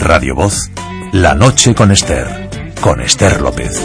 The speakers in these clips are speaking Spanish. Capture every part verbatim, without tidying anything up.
Radio Voz, La Noche con Esther, con Esther López.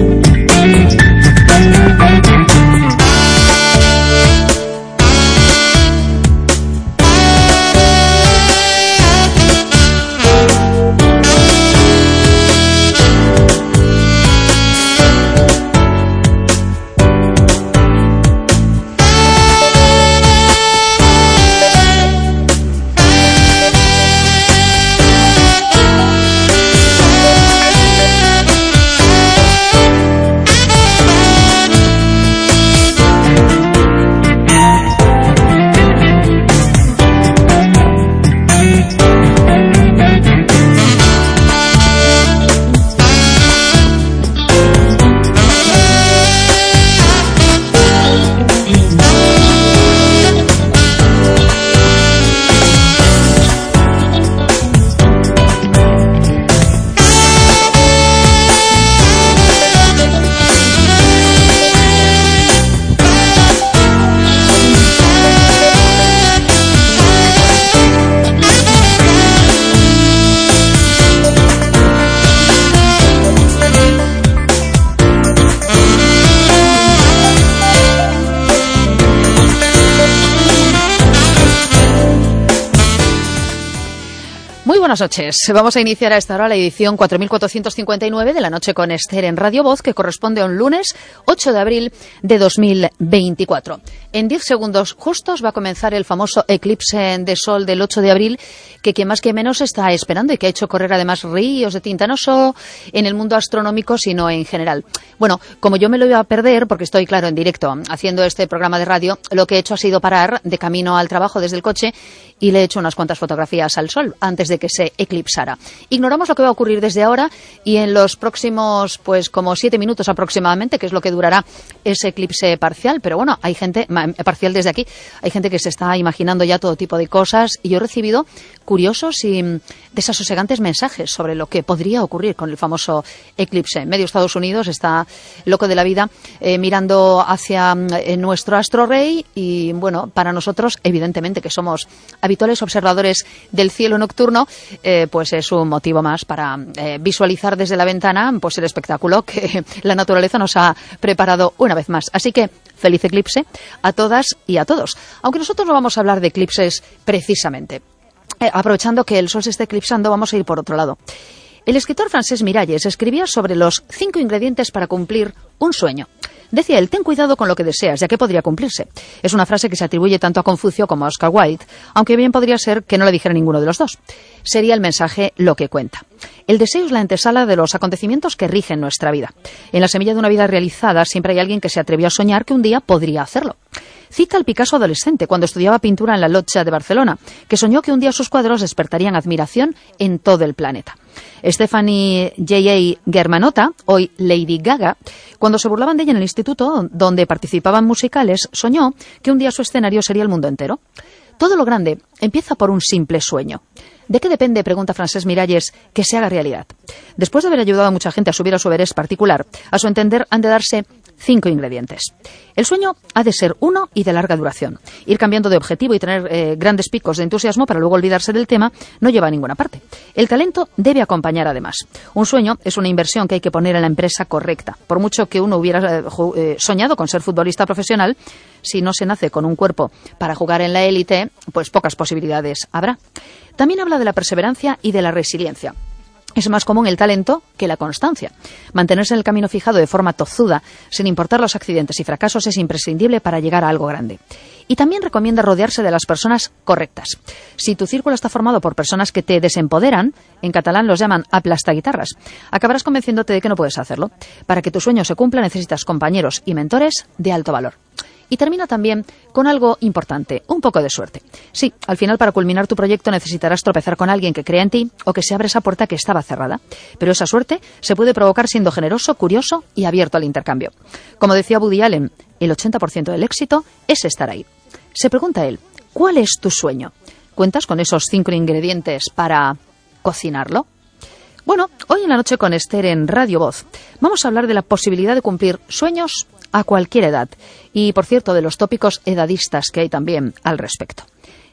Buenas noches. Vamos a iniciar a esta hora la edición cuatro mil cuatrocientos cincuenta y nueve de La Noche con Esther en Radio Voz, que corresponde a un lunes ocho de abril de dos mil veinticuatro. En diez segundos justos va a comenzar el famoso eclipse de sol del ocho de abril, que quien más que menos está esperando y que ha hecho correr además ríos de tinta, no solo en el mundo astronómico, sino en general. Bueno, como yo me lo iba a perder, porque estoy, claro, en directo haciendo este programa de radio, lo que he hecho ha sido parar de camino al trabajo desde el coche y le he hecho unas cuantas fotografías al sol antes de que se eclipsara. Ignoramos lo que va a ocurrir desde ahora y en los próximos, pues como siete minutos aproximadamente, que es lo que durará ese eclipse parcial, pero bueno, hay gente, parcial desde aquí, hay gente que se está imaginando ya todo tipo de cosas y yo he recibido curiosos y desasosegantes mensajes sobre lo que podría ocurrir con el famoso eclipse. Medio Estados Unidos está loco de la vida eh, mirando hacia eh, nuestro astro rey y bueno, para nosotros, evidentemente que somos habituales observadores del cielo nocturno, eh, pues es un motivo más para eh, visualizar desde la ventana pues el espectáculo que la naturaleza nos ha preparado una vez más. Así que feliz eclipse a todas y a todos. Aunque nosotros no vamos a hablar de eclipses precisamente. Eh, aprovechando que el sol se está eclipsando, vamos a ir por otro lado. El escritor Francesc Miralles escribía sobre los cinco ingredientes para cumplir un sueño. Decía él, ten cuidado con lo que deseas, ya que podría cumplirse. Es una frase que se atribuye tanto a Confucio como a Oscar Wilde, aunque bien podría ser que no la dijera ninguno de los dos. Sería el mensaje lo que cuenta. El deseo es la antesala de los acontecimientos que rigen nuestra vida. En la semilla de una vida realizada siempre hay alguien que se atrevió a soñar que un día podría hacerlo. Cita al Picasso adolescente cuando estudiaba pintura en la Llotja de Barcelona, que soñó que un día sus cuadros despertarían admiración en todo el planeta. Stephanie J A Germanotta, hoy Lady Gaga, cuando se burlaban de ella en el instituto donde participaban musicales, soñó que un día su escenario sería el mundo entero. Todo lo grande empieza por un simple sueño. ¿De qué depende, pregunta Francesc Miralles, que se haga realidad? Después de haber ayudado a mucha gente a subir a su Everest particular, a su entender han de darse cinco ingredientes. El sueño ha de ser uno y de larga duración. Ir cambiando de objetivo y tener eh, grandes picos de entusiasmo para luego olvidarse del tema no lleva a ninguna parte. El talento debe acompañar además. Un sueño es una inversión que hay que poner en la empresa correcta. Por mucho que uno hubiera eh, eh, soñado con ser futbolista profesional, si no se nace con un cuerpo para jugar en la élite, pues pocas posibilidades habrá. También habla de la perseverancia y de la resiliencia. Es más común el talento que la constancia. Mantenerse en el camino fijado de forma tozuda, sin importar los accidentes y fracasos, es imprescindible para llegar a algo grande. Y también recomienda rodearse de las personas correctas. Si tu círculo está formado por personas que te desempoderan, en catalán los llaman aplastaguitarras, acabarás convenciéndote de que no puedes hacerlo. Para que tu sueño se cumpla necesitas compañeros y mentores de alto valor. Y termina también con algo importante, un poco de suerte. Sí, al final para culminar tu proyecto necesitarás tropezar con alguien que crea en ti o que se abra esa puerta que estaba cerrada. Pero esa suerte se puede provocar siendo generoso, curioso y abierto al intercambio. Como decía Woody Allen, el ochenta por ciento del éxito es estar ahí. Se pregunta él, ¿cuál es tu sueño? ¿Cuentas con esos cinco ingredientes para cocinarlo? Bueno, hoy en La Noche con Esther en Radio Voz vamos a hablar de la posibilidad de cumplir sueños a cualquier edad y, por cierto, de los tópicos edadistas que hay también al respecto.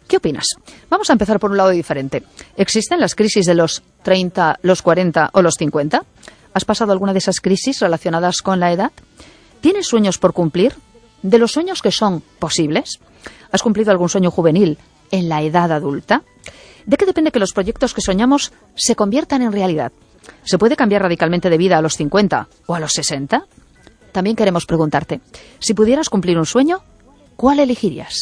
¿Qué opinas? Vamos a empezar por un lado diferente. ¿Existen las crisis de los treinta, los cuarenta o los cincuenta? ¿Has pasado alguna de esas crisis relacionadas con la edad? ¿Tienes sueños por cumplir? ¿De los sueños que son posibles? ¿Has cumplido algún sueño juvenil en la edad adulta? ¿De qué depende que los proyectos que soñamos se conviertan en realidad? ¿Se puede cambiar radicalmente de vida a los cincuenta o a los sesenta? También queremos preguntarte, si pudieras cumplir un sueño, ¿cuál elegirías?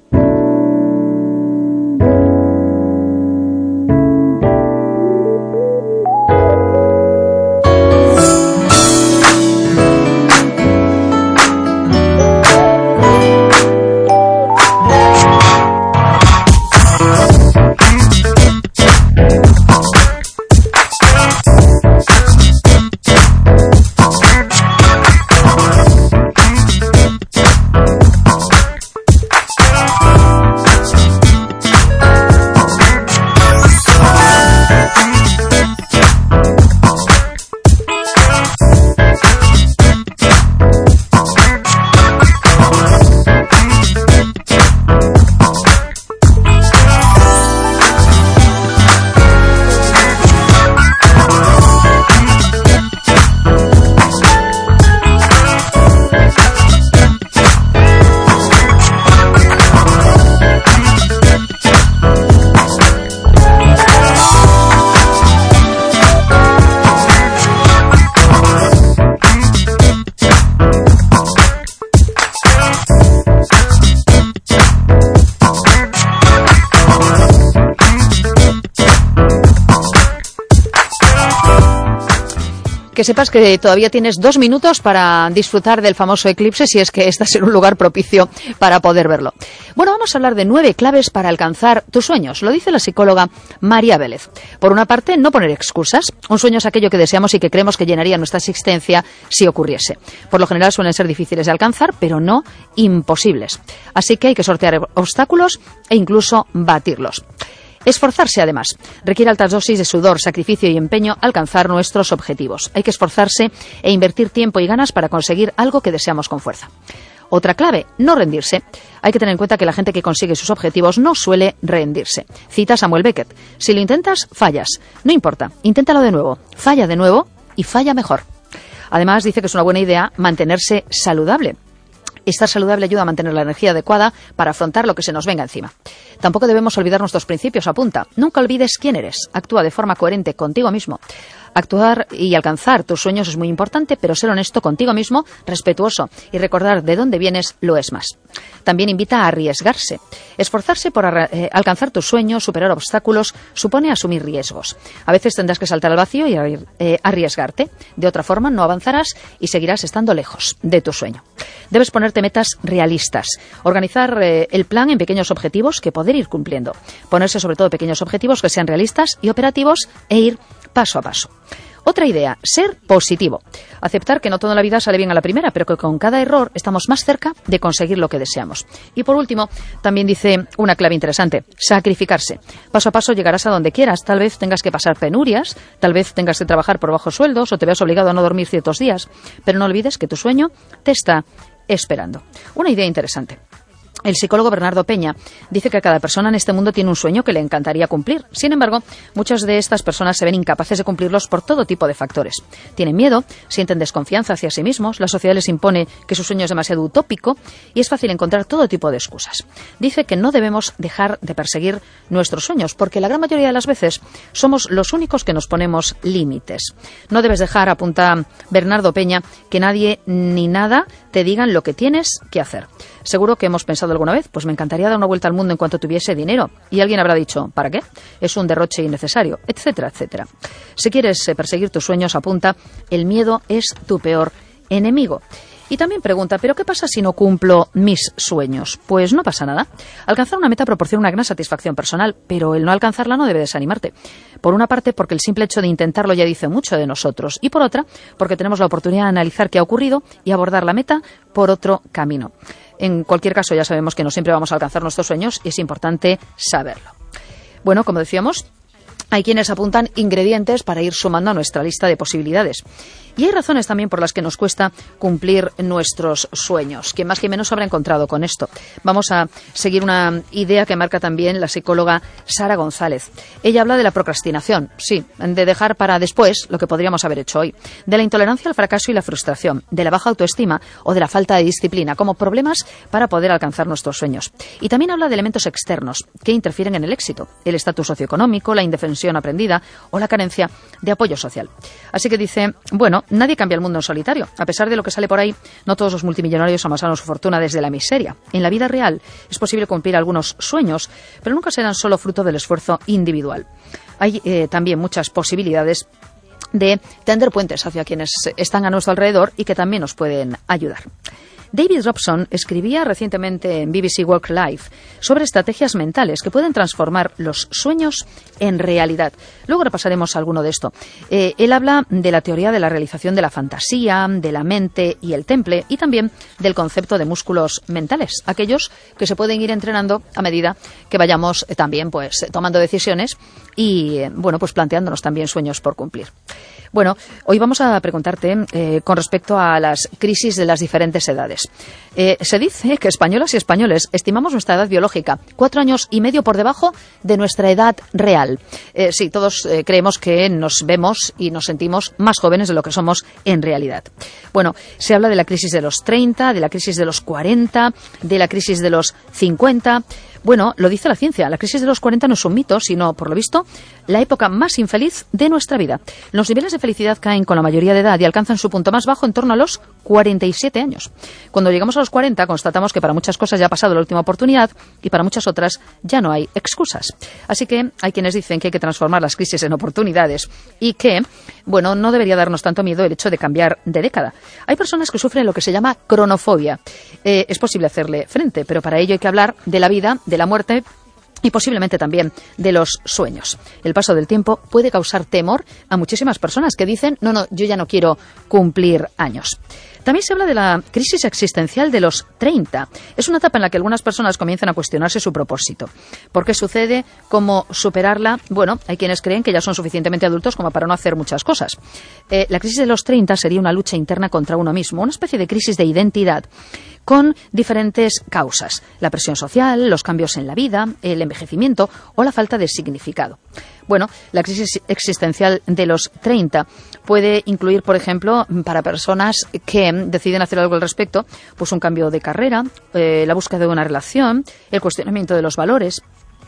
Que sepas que todavía tienes dos minutos para disfrutar del famoso eclipse, si es que estás en un lugar propicio para poder verlo. Bueno, vamos a hablar de nueve claves para alcanzar tus sueños. Lo dice la psicóloga María Vélez. Por una parte, no poner excusas. Un sueño es aquello que deseamos y que creemos que llenaría nuestra existencia si ocurriese. Por lo general suelen ser difíciles de alcanzar, pero no imposibles. Así que hay que sortear obstáculos e incluso batirlos. Esforzarse, además. Requiere altas dosis de sudor, sacrificio y empeño alcanzar nuestros objetivos. Hay que esforzarse e invertir tiempo y ganas para conseguir algo que deseamos con fuerza. Otra clave, no rendirse. Hay que tener en cuenta que la gente que consigue sus objetivos no suele rendirse. Cita Samuel Beckett. Si lo intentas, fallas. No importa, inténtalo de nuevo. Falla de nuevo y falla mejor. Además, dice que es una buena idea mantenerse saludable. Estar saludable ayuda a mantener la energía adecuada para afrontar lo que se nos venga encima. Tampoco debemos olvidar nuestros principios, apunta. Nunca olvides quién eres. Actúa de forma coherente contigo mismo. Actuar y alcanzar tus sueños es muy importante, pero ser honesto contigo mismo, respetuoso y recordar de dónde vienes lo es más. También invita a arriesgarse. Esforzarse por eh, alcanzar tus sueños, superar obstáculos, supone asumir riesgos. A veces tendrás que saltar al vacío y eh, arriesgarte. De otra forma, no avanzarás y seguirás estando lejos de tu sueño. Debes ponerte metas realistas. Organizar eh, el plan en pequeños objetivos que poder ir cumpliendo. Ponerse sobre todo pequeños objetivos que sean realistas y operativos e ir paso a paso. Otra idea, ser positivo. Aceptar que no toda la vida sale bien a la primera, pero que con cada error estamos más cerca de conseguir lo que deseamos. Y por último, también dice una clave interesante, sacrificarse. Paso a paso llegarás a donde quieras. Tal vez tengas que pasar penurias, tal vez tengas que trabajar por bajos sueldos o te veas obligado a no dormir ciertos días. Pero no olvides que tu sueño te está esperando. Una idea interesante. El psicólogo Bernardo Peña dice que cada persona en este mundo tiene un sueño que le encantaría cumplir. Sin embargo, muchas de estas personas se ven incapaces de cumplirlos por todo tipo de factores. Tienen miedo, sienten desconfianza hacia sí mismos, la sociedad les impone que su sueño es demasiado utópico y es fácil encontrar todo tipo de excusas. Dice que no debemos dejar de perseguir nuestros sueños, porque la gran mayoría de las veces somos los únicos que nos ponemos límites. No debes dejar, apunta Bernardo Peña, que nadie ni nada te digan lo que tienes que hacer. Seguro que hemos pensado alguna vez, pues me encantaría dar una vuelta al mundo en cuanto tuviese dinero. Y alguien habrá dicho, ¿para qué? Es un derroche innecesario, etcétera, etcétera. Si quieres perseguir tus sueños, apunta, el miedo es tu peor enemigo. Y también pregunta, ¿pero qué pasa si no cumplo mis sueños? Pues no pasa nada. Alcanzar una meta proporciona una gran satisfacción personal, pero el no alcanzarla no debe desanimarte. Por una parte, porque el simple hecho de intentarlo ya dice mucho de nosotros. Y por otra, porque tenemos la oportunidad de analizar qué ha ocurrido y abordar la meta por otro camino. En cualquier caso, ya sabemos que no siempre vamos a alcanzar nuestros sueños y es importante saberlo. Bueno, como decíamos, Hay quienes apuntan ingredientes para ir sumando a nuestra lista de posibilidades. Y hay razones también por las que nos cuesta cumplir nuestros sueños. Quien más que menos habrá encontrado con esto. Vamos a seguir una idea que marca también la psicóloga Sara González. Ella habla de la procrastinación, sí, de dejar para después lo que podríamos haber hecho hoy. De la intolerancia al fracaso y la frustración. De la baja autoestima o de la falta de disciplina como problemas para poder alcanzar nuestros sueños. Y también habla de elementos externos que interfieren en el éxito. El estatus socioeconómico, la indefensión aprendida o la carencia de apoyo social. Así que dice, bueno, nadie cambia el mundo en solitario. A pesar de lo que sale por ahí, no todos los multimillonarios amasaron su fortuna desde la miseria. En la vida real es posible cumplir algunos sueños, pero nunca serán solo fruto del esfuerzo individual. Hay eh, también muchas posibilidades de tender puentes hacia quienes están a nuestro alrededor y que también nos pueden ayudar. David Robson escribía recientemente en B B C Work Life sobre estrategias mentales que pueden transformar los sueños en realidad. Luego repasaremos alguno de esto. Eh, él habla de la teoría de la realización de la fantasía, de la mente y el temple, y también del concepto de músculos mentales, aquellos que se pueden ir entrenando a medida que vayamos eh, también pues tomando decisiones y eh, bueno pues planteándonos también sueños por cumplir. Bueno, hoy vamos a preguntarte eh, con respecto a las crisis de las diferentes edades. Eh, se dice que españolas y españoles estimamos nuestra edad biológica cuatro años y medio por debajo de nuestra edad real. Eh, sí, todos eh, creemos que nos vemos y nos sentimos más jóvenes de lo que somos en realidad. Bueno, se habla de la crisis de los treinta, de la crisis de los cuarenta, de la crisis de los cincuenta... Bueno, lo dice la ciencia, la crisis de los cuarenta no es un mito, sino, por lo visto, la época más infeliz de nuestra vida. Los niveles de felicidad caen con la mayoría de edad y alcanzan su punto más bajo en torno a los cuarenta y siete años. Cuando llegamos a los cuarenta, constatamos que para muchas cosas ya ha pasado la última oportunidad y para muchas otras ya no hay excusas. Así que hay quienes dicen que hay que transformar las crisis en oportunidades y que, bueno, no debería darnos tanto miedo el hecho de cambiar de década. Hay personas que sufren lo que se llama cronofobia. Eh, es posible hacerle frente, pero para ello hay que hablar de la vida, de la muerte y posiblemente también de los sueños. El paso del tiempo puede causar temor a muchísimas personas que dicen, no, no, yo ya no quiero cumplir años. También se habla de la crisis existencial de los treinta. Es una etapa en la que algunas personas comienzan a cuestionarse su propósito. ¿Por qué sucede? ¿Cómo superarla? Bueno, hay quienes creen que ya son suficientemente adultos como para no hacer muchas cosas. Eh, la crisis de los treinta sería una lucha interna contra uno mismo, una especie de crisis de identidad con diferentes causas. La presión social, los cambios en la vida, el envejecimiento o la falta de significado. Bueno, la crisis existencial de los treinta puede incluir, por ejemplo, para personas que deciden hacer algo al respecto, pues un cambio de carrera, eh, la búsqueda de una relación, el cuestionamiento de los valores.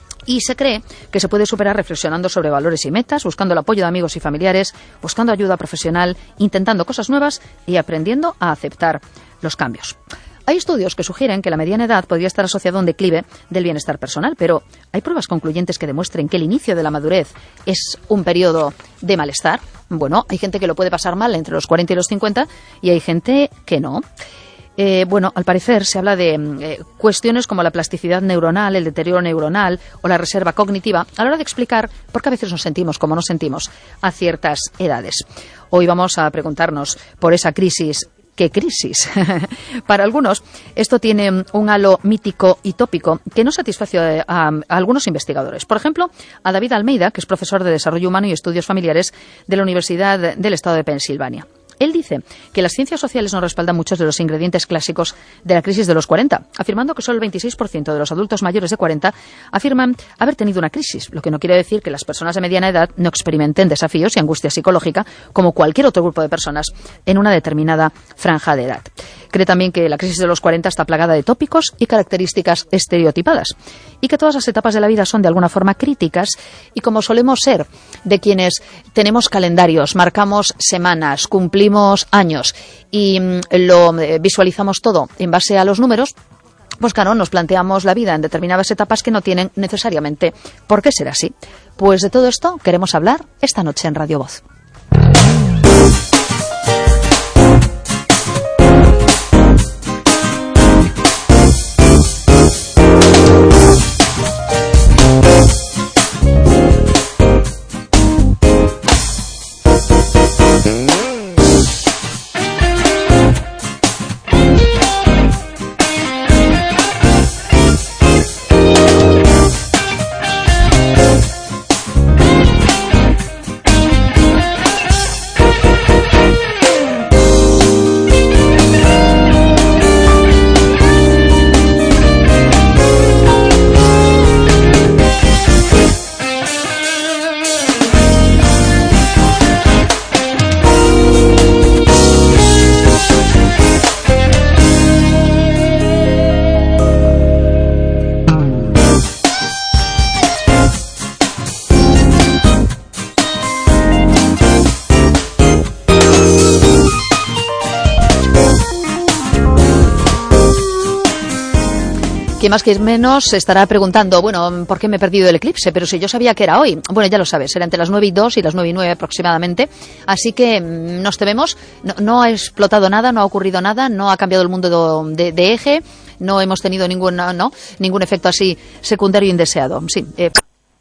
Y se cree que se puede superar reflexionando sobre valores y metas, buscando el apoyo de amigos y familiares, buscando ayuda profesional, intentando cosas nuevas y aprendiendo a aceptar los cambios. Hay estudios que sugieren que la mediana edad podría estar asociada a un declive del bienestar personal, pero ¿hay pruebas concluyentes que demuestren que el inicio de la madurez es un periodo de malestar? Bueno, hay gente que lo puede pasar mal entre los cuarenta y los cincuenta y hay gente que no. Eh, bueno, al parecer se habla de eh, cuestiones como la plasticidad neuronal, el deterioro neuronal o la reserva cognitiva a la hora de explicar por qué a veces nos sentimos como nos sentimos a ciertas edades. Hoy vamos a preguntarnos por esa crisis. ¿Qué crisis? Para algunos, esto tiene un halo mítico y tópico que no satisface a, a, a algunos investigadores. Por ejemplo, a David Almeida, que es profesor de Desarrollo Humano y Estudios Familiares de la Universidad del Estado de Pensilvania. Él dice que las ciencias sociales no respaldan muchos de los ingredientes clásicos de la crisis de los cuarenta, afirmando que solo el veintiséis por ciento de los adultos mayores de cuarenta afirman haber tenido una crisis, lo que no quiere decir que las personas de mediana edad no experimenten desafíos y angustia psicológica como cualquier otro grupo de personas en una determinada franja de edad. Cree también que la crisis de los cuarenta está plagada de tópicos y características estereotipadas y que todas las etapas de la vida son de alguna forma críticas y como solemos ser de quienes tenemos calendarios, marcamos semanas, cumplimos años y lo visualizamos todo en base a los números, pues claro, nos planteamos la vida en determinadas etapas que no tienen necesariamente por qué ser así. Pues de todo esto queremos hablar esta noche en Radio Voz. quien más que menos se estará preguntando, bueno, ¿por qué me he perdido el eclipse? Pero si yo sabía que era hoy. Bueno, ya lo sabes, era entre las nueve y dos y las nueve y nueve aproximadamente. Así que nos tememos, no, no ha explotado nada, no ha ocurrido nada, no ha cambiado el mundo de, de, de eje, no hemos tenido ningún, no, ningún efecto así secundario indeseado. Sí. Eh,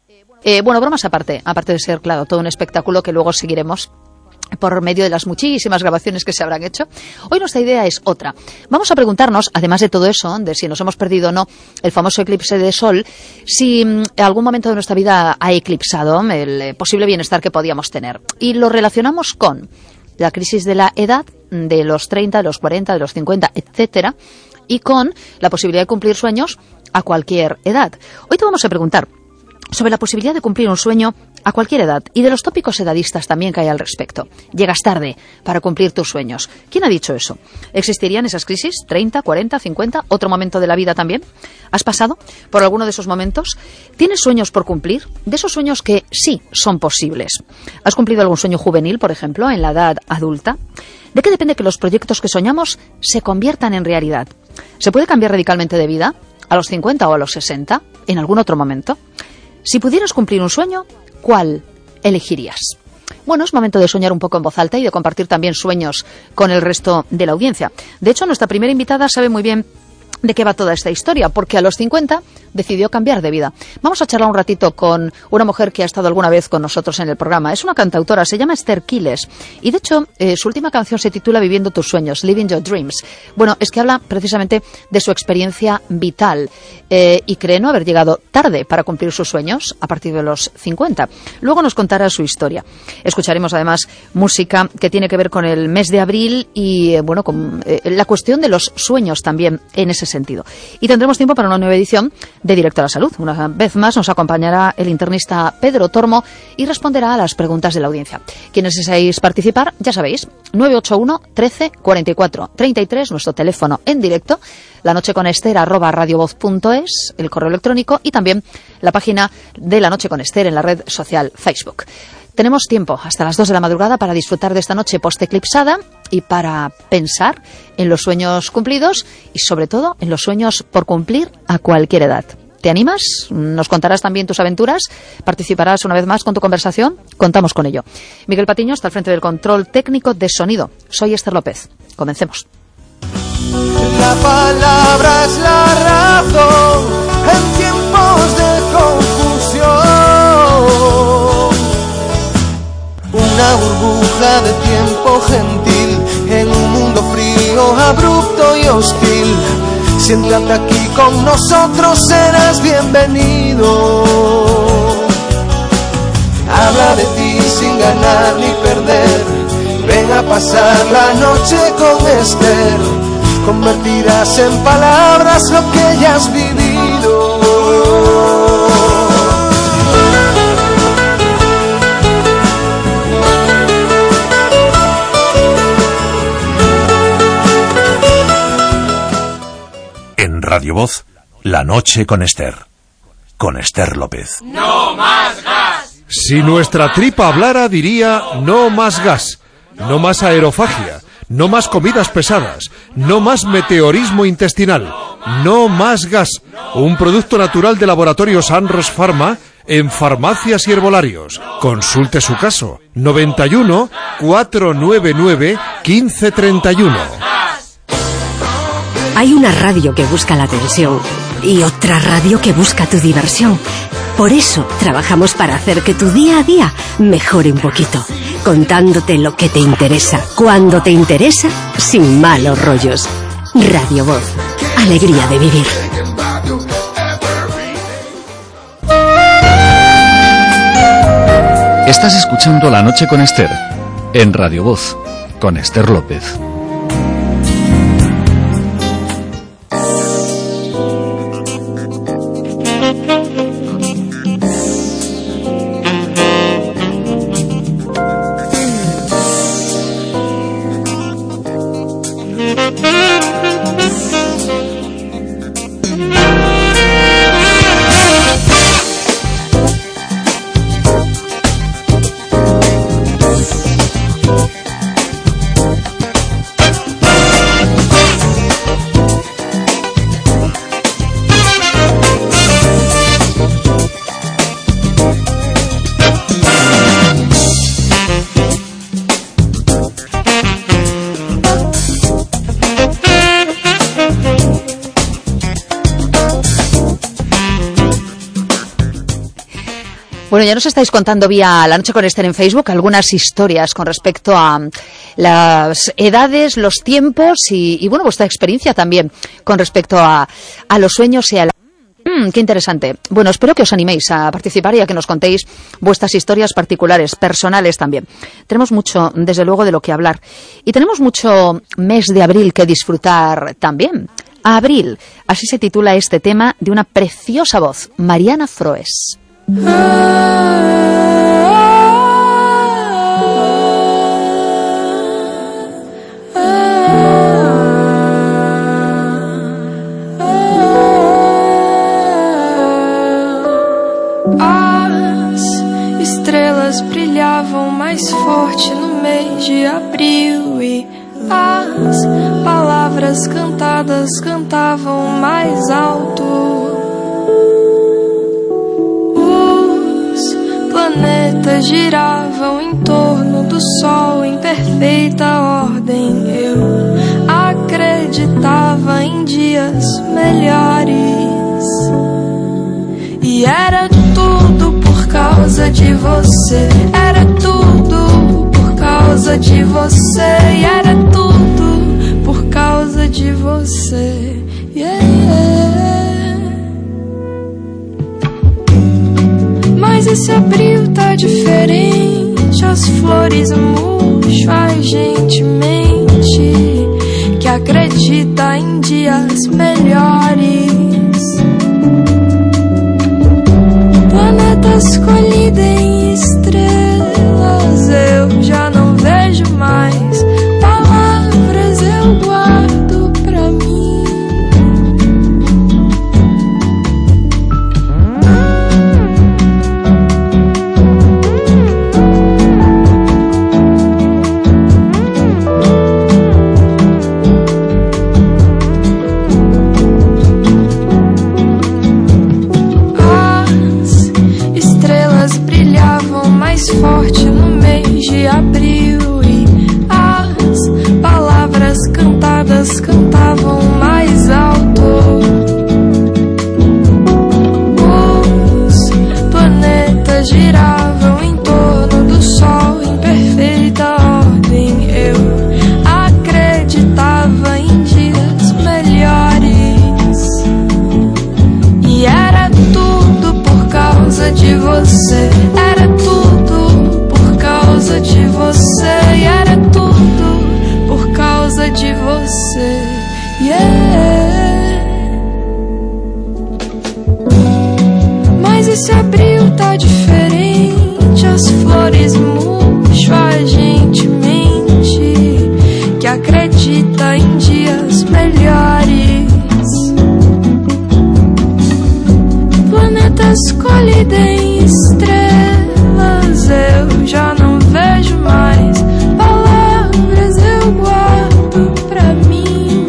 eh, bueno, bromas aparte, aparte de ser, claro, todo un espectáculo que luego seguiremos por medio de las muchísimas grabaciones que se habrán hecho. Hoy nuestra idea es otra. Vamos a preguntarnos, además de todo eso, de si nos hemos perdido o no el famoso eclipse de sol, si en algún momento de nuestra vida ha eclipsado el posible bienestar que podíamos tener. Y lo relacionamos con la crisis de la edad, de los treinta, de los cuarenta, de los cincuenta, etcétera, y con la posibilidad de cumplir sueños a cualquier edad. Hoy te vamos a preguntar sobre la posibilidad de cumplir un sueño a cualquier edad y de los tópicos edadistas también que hay al respecto. Llegas tarde para cumplir tus sueños. ¿Quién ha dicho eso? ¿Existirían esas crisis? ¿treinta, cuarenta, cincuenta? ¿Otro momento de la vida también? ¿Has pasado por alguno de esos momentos? ¿Tienes sueños por cumplir? De esos sueños que sí son posibles. ¿Has cumplido algún sueño juvenil, por ejemplo, en la edad adulta? ¿De qué depende que los proyectos que soñamos se conviertan en realidad? ¿Se puede cambiar radicalmente de vida? ¿A los cincuenta o a los sesenta? ¿En algún otro momento? Si pudieras cumplir un sueño, ¿cuál elegirías? Bueno, es momento de soñar un poco en voz alta y de compartir también sueños con el resto de la audiencia. De hecho, nuestra primera invitada sabe muy bien de qué va toda esta historia, porque a los cincuenta decidió cambiar de vida. Vamos a charlar un ratito con una mujer que ha estado alguna vez con nosotros en el programa. Es una cantautora, se llama Esther Quiles, y de hecho eh, su última canción se titula Viviendo tus sueños, Living Your Dreams. Bueno, es que habla precisamente de su experiencia vital eh, y cree no haber llegado tarde para cumplir sus sueños a partir de los cincuenta. Luego nos contará su historia. Escucharemos además música que tiene que ver con el mes de abril y eh, bueno, con eh, la cuestión de los sueños también en ese sentido. Y tendremos tiempo para una nueva edición de Directo a la Salud. Una vez más nos acompañará el internista Pedro Tormo y responderá a las preguntas de la audiencia. Quienes deseáis participar, ya sabéis, nueve ocho uno, trece, cuarenta y cuatro, treinta y tres, nuestro teléfono en directo, la noche con Esther arroba radiovoz punto es, el correo electrónico y también la página de La Noche con Esther en la red social Facebook. Tenemos tiempo hasta las dos de la madrugada para disfrutar de esta noche post-eclipsada y para pensar en los sueños cumplidos y sobre todo en los sueños por cumplir a cualquier edad. ¿Te animas? ¿Nos contarás también tus aventuras? ¿Participarás una vez más con tu conversación? Contamos con ello. Miguel Patiño está al frente del control técnico de sonido. Soy Esther López. Comencemos. La palabra es la razón en tiempos de confusión. Una burbuja de tiempo gentil en un mundo frío, abrupto y hostil. Siéntate aquí con nosotros, serás bienvenido. Habla de ti sin ganar ni perder. Ven a pasar la noche con Esther. Convertirás en palabras lo que ya has vivido. En Radio Voz, La Noche con Esther. Con Esther López. ¡No más gas! Si nuestra tripa hablara, diría no más gas, no más aerofagia, no más comidas pesadas, no más meteorismo intestinal, no más gas. Un producto natural de Laboratorios Anros Pharma en farmacias y herbolarios. Consulte su caso. noventa y uno, cuatrocientos noventa y nueve, quince treinta y uno. Hay una radio que busca la atención y otra radio que busca tu diversión. Por eso trabajamos para hacer que tu día a día mejore un poquito, contándote lo que te interesa, cuando te interesa, sin malos rollos. Radio Voz, alegría de vivir. Estás escuchando La Noche con Esther, en Radio Voz, con Esther López. Bueno, ya nos estáis contando vía La Noche con Esther en Facebook algunas historias con respecto a las edades, los tiempos y, y bueno, vuestra experiencia también con respecto a, a los sueños y a la... Mm, qué interesante. Bueno, espero que os animéis a participar y a que nos contéis vuestras historias particulares, personales también. Tenemos mucho, desde luego, de lo que hablar. Y tenemos mucho mes de abril que disfrutar también. Abril, así se titula este tema de una preciosa voz, Mariana Froes. As estrelas brilhavam mais forte no mês de abril e as palavras cantadas cantavam mais alto. Planetas giravam em torno do Sol em perfeita ordem. Eu acreditava em dias melhores. E era tudo por causa de você. Era tudo por causa de você. E era tudo por causa de você. Yeah, yeah. Mas esse abril tá diferente. As flores murcham, a gente mente que acredita em dias melhores. Planetas colidem estrelas, eu já não vejo mais. Palavras eu guardo pra mim. Forte no mês de abril e as palavras cantadas cantavam mais alto. Os planetas giravam em torno do Sol em perfeita ordem. Eu acreditava em dias melhores. E era tudo por causa de você. Era tudo de você, e era tudo por causa de você. Yeah. Mas esse abril tá diferente. As flores murcham, a gente mente que acredita em dias melhores. Planetas colidem estrelas, eu já não vejo mais. Palavras eu guardo pra mim.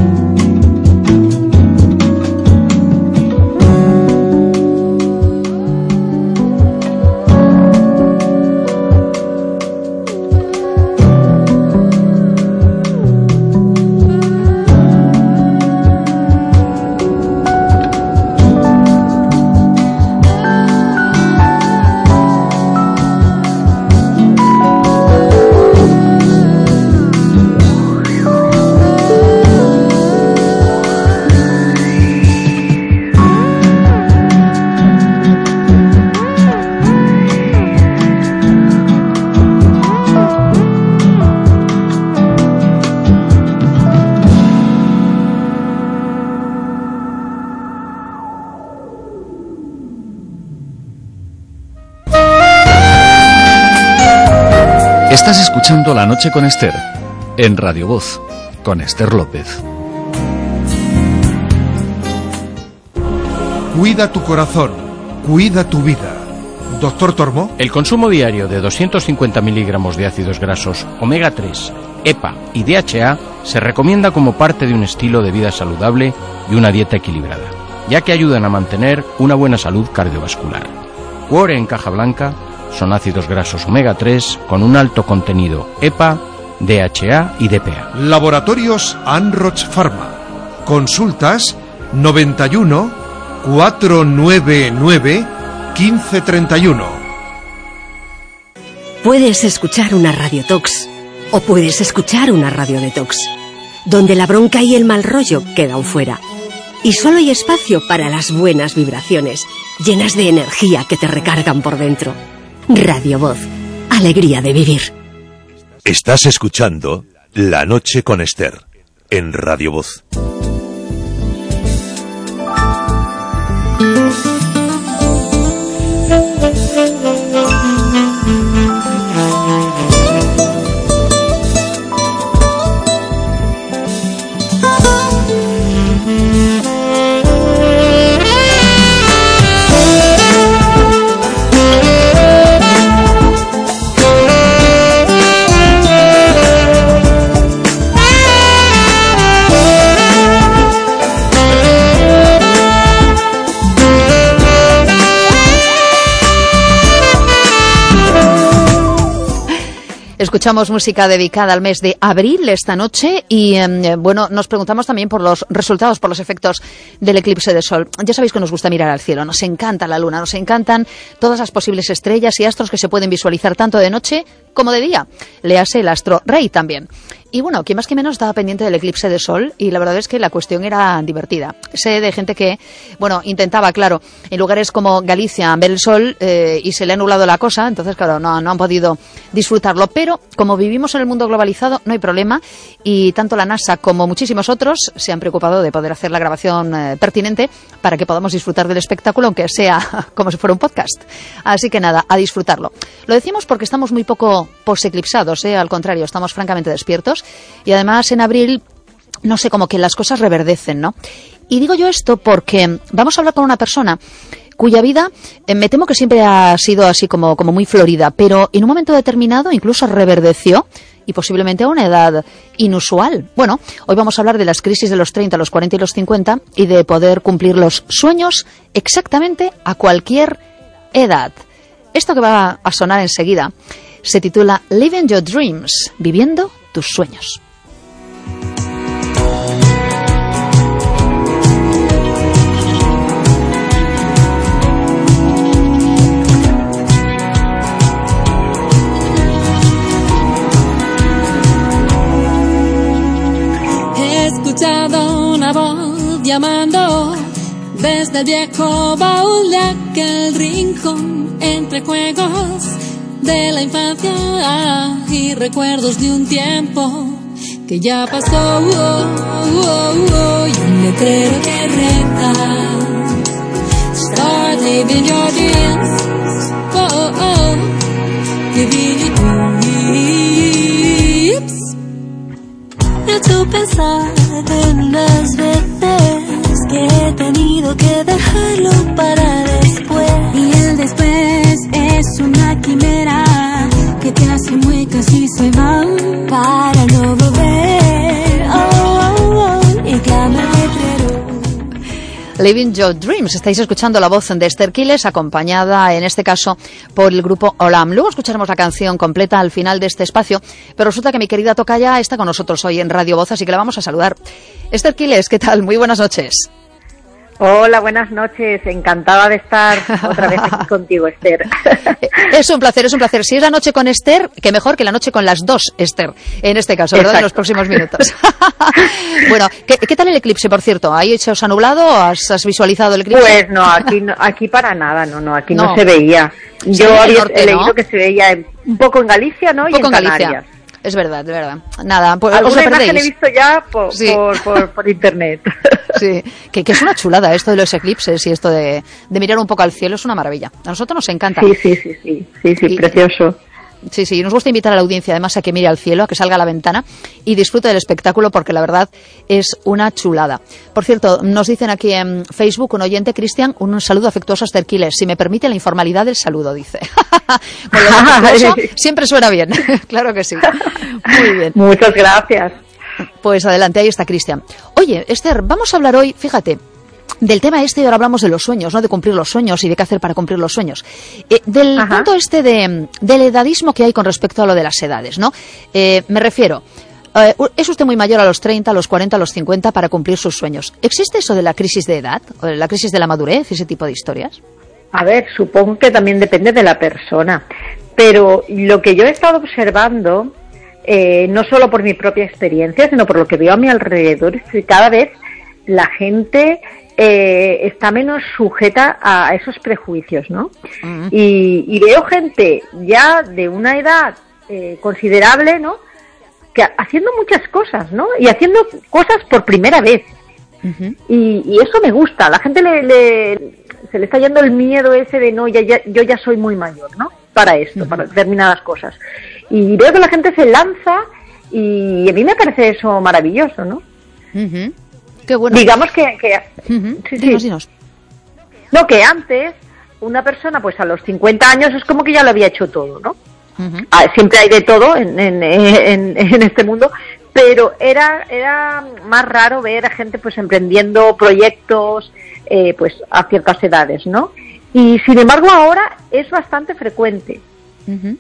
Estás escuchando La Noche con Esther, en Radio Voz, con Esther López. Cuida tu corazón, cuida tu vida. Doctor Tormo. El consumo diario de doscientos cincuenta miligramos de ácidos grasos omega tres, E P A y D H A se recomienda como parte de un estilo de vida saludable y una dieta equilibrada, ya que ayudan a mantener una buena salud cardiovascular. Cuore en caja blanca son ácidos grasos omega tres con un alto contenido E P A, D H A y D P A. Laboratorios Anroch Pharma. Consultas noventa y uno, cuatrocientos noventa y nueve, quince treinta y uno. Puedes escuchar una radiotox o puedes escuchar una radio detox, donde la bronca y el mal rollo quedan fuera. Y solo hay espacio para las buenas vibraciones, llenas de energía que te recargan por dentro. Radio Voz, alegría de vivir. Estás escuchando La Noche con Esther, en Radio Voz. Escuchamos música dedicada al mes de abril esta noche y, eh, bueno, nos preguntamos también por los resultados, por los efectos del eclipse de sol. Ya sabéis que nos gusta mirar al cielo, nos encanta la luna, nos encantan todas las posibles estrellas y astros que se pueden visualizar tanto de noche como de día. Léase el astro rey también. Y bueno, quien más que menos estaba pendiente del eclipse de sol y la verdad es que la cuestión era divertida. Sé de gente que, bueno, intentaba, claro, en lugares como Galicia ver el sol eh, y se le ha nublado la cosa, entonces, claro, no, no han podido disfrutarlo. Pero como vivimos en el mundo globalizado, no hay problema y tanto la NASA como muchísimos otros se han preocupado de poder hacer la grabación eh, pertinente para que podamos disfrutar del espectáculo, aunque sea como si fuera un podcast. Así que nada, a disfrutarlo. Lo decimos porque estamos muy poco poseclipsados, ¿eh? Al contrario, estamos francamente despiertos. Y además en abril, no sé, como que las cosas reverdecen, ¿no? Y digo yo esto porque vamos a hablar con una persona cuya vida, eh, me temo que siempre ha sido así como, como muy florida, pero en un momento determinado incluso reverdeció y posiblemente a una edad inusual. Bueno, hoy vamos a hablar de las crisis de los treinta, los cuarenta y los cincuenta y de poder cumplir los sueños exactamente a cualquier edad. Esto que va a sonar enseguida se titula Living Your Dreams, viviendo tus sueños. He escuchado una voz llamando desde el viejo baúl de aquel rincón, entre juegos de la infancia y recuerdos de un tiempo que ya pasó, oh, oh, oh, y un letrero que reta Start living your dreams, oh, oh, oh, living your dreams. Me ha hecho pensar en las veces que he tenido que dejarlo para después, y el después es una quimera que te hace muecas y se van para no volver, oh, oh, oh, y clama el letrero. Living Your Dreams. Estáis escuchando la voz de Esther Quiles, acompañada en este caso por el grupo Olam. Luego escucharemos la canción completa al final de este espacio, pero resulta que mi querida tocaya está con nosotros hoy en Radio Voz, así que la vamos a saludar. Esther Quiles, ¿qué tal? Muy buenas noches. Hola, buenas noches. Encantada de estar otra vez aquí contigo, Esther. Es un placer, es un placer. Si es la noche con Esther, qué mejor que la noche con las dos Esther, en este caso, ¿verdad? Exacto. En los próximos minutos. Bueno, ¿qué, ¿qué tal el eclipse, por cierto? ¿Ahí se os ha nublado? ¿Has, has visualizado el eclipse? Pues no, aquí no, aquí para nada, no, no, aquí no, no se veía. Yo sí, había norte, leído ¿no? que se veía en, un poco en Galicia, ¿no? Un poco y en, en Canarias. Galicia. Es verdad, es verdad. Nada, pues alguna imagen he visto ya por, sí. por, por, por internet. Sí, que, que es una chulada esto de los eclipses y esto de, de mirar un poco al cielo, es una maravilla. A nosotros nos encanta. Sí, sí, sí, sí, sí, sí, y, precioso. Sí, sí, nos gusta invitar a la audiencia además a que mire al cielo, a que salga a la ventana y disfrute del espectáculo porque la verdad es una chulada. Por cierto, nos dicen aquí en Facebook un oyente, Cristian, un saludo afectuoso a Esther Quiles. Si me permite la informalidad del saludo, dice. Bueno, afectuoso siempre suena bien, claro que sí. Muy bien. Muchas gracias. Pues adelante, ahí está Cristian. Oye, Esther, vamos a hablar hoy, fíjate, del tema este, y ahora hablamos de los sueños, ¿no? De cumplir los sueños y de qué hacer para cumplir los sueños. Eh, del Ajá. punto este de, del edadismo que hay con respecto a lo de las edades, ¿no? Eh, me refiero, eh, es usted muy mayor a los treinta, a los cuarenta, a los cincuenta para cumplir sus sueños. ¿Existe eso de la crisis de edad, o de la crisis de la madurez, ese tipo de historias? A ver, supongo que también depende de la persona, pero lo que yo he estado observando, eh, no solo por mi propia experiencia, sino por lo que veo a mi alrededor, es que cada vez la gente eh, está menos sujeta a esos prejuicios, ¿no? Uh-huh. Y, y veo gente ya de una edad eh, considerable, ¿no?, que haciendo muchas cosas, ¿no?, y haciendo cosas por primera vez. Uh-huh. Y, y eso me gusta. A la gente le, le se le está yendo el miedo ese de no, ya, ya yo ya soy muy mayor, ¿no?, para esto, uh-huh. para determinadas cosas. Y veo que la gente se lanza y a mí me parece eso maravilloso, ¿no? Uh-huh. Qué bueno. Digamos que... que uh-huh. sí, dinos, sí. dinos. No, que antes una persona pues a los cincuenta años es como que ya lo había hecho todo, ¿no? Uh-huh. Ah, siempre hay de todo en, en, en, en este mundo, pero era era más raro ver a gente pues emprendiendo proyectos eh, pues a ciertas edades, ¿no? Y sin embargo ahora es bastante frecuente. Uh-huh.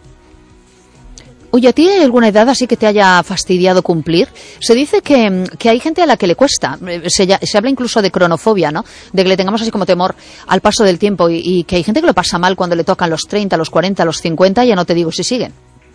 Oye, ¿a ti hay alguna edad así que te haya fastidiado cumplir? Se dice que, que hay gente a la que le cuesta. Se, se habla incluso de cronofobia, ¿no? De que le tengamos así como temor al paso del tiempo y, y que hay gente que lo pasa mal cuando le tocan los treinta, los cuarenta, los cincuenta, ya no te digo si siguen.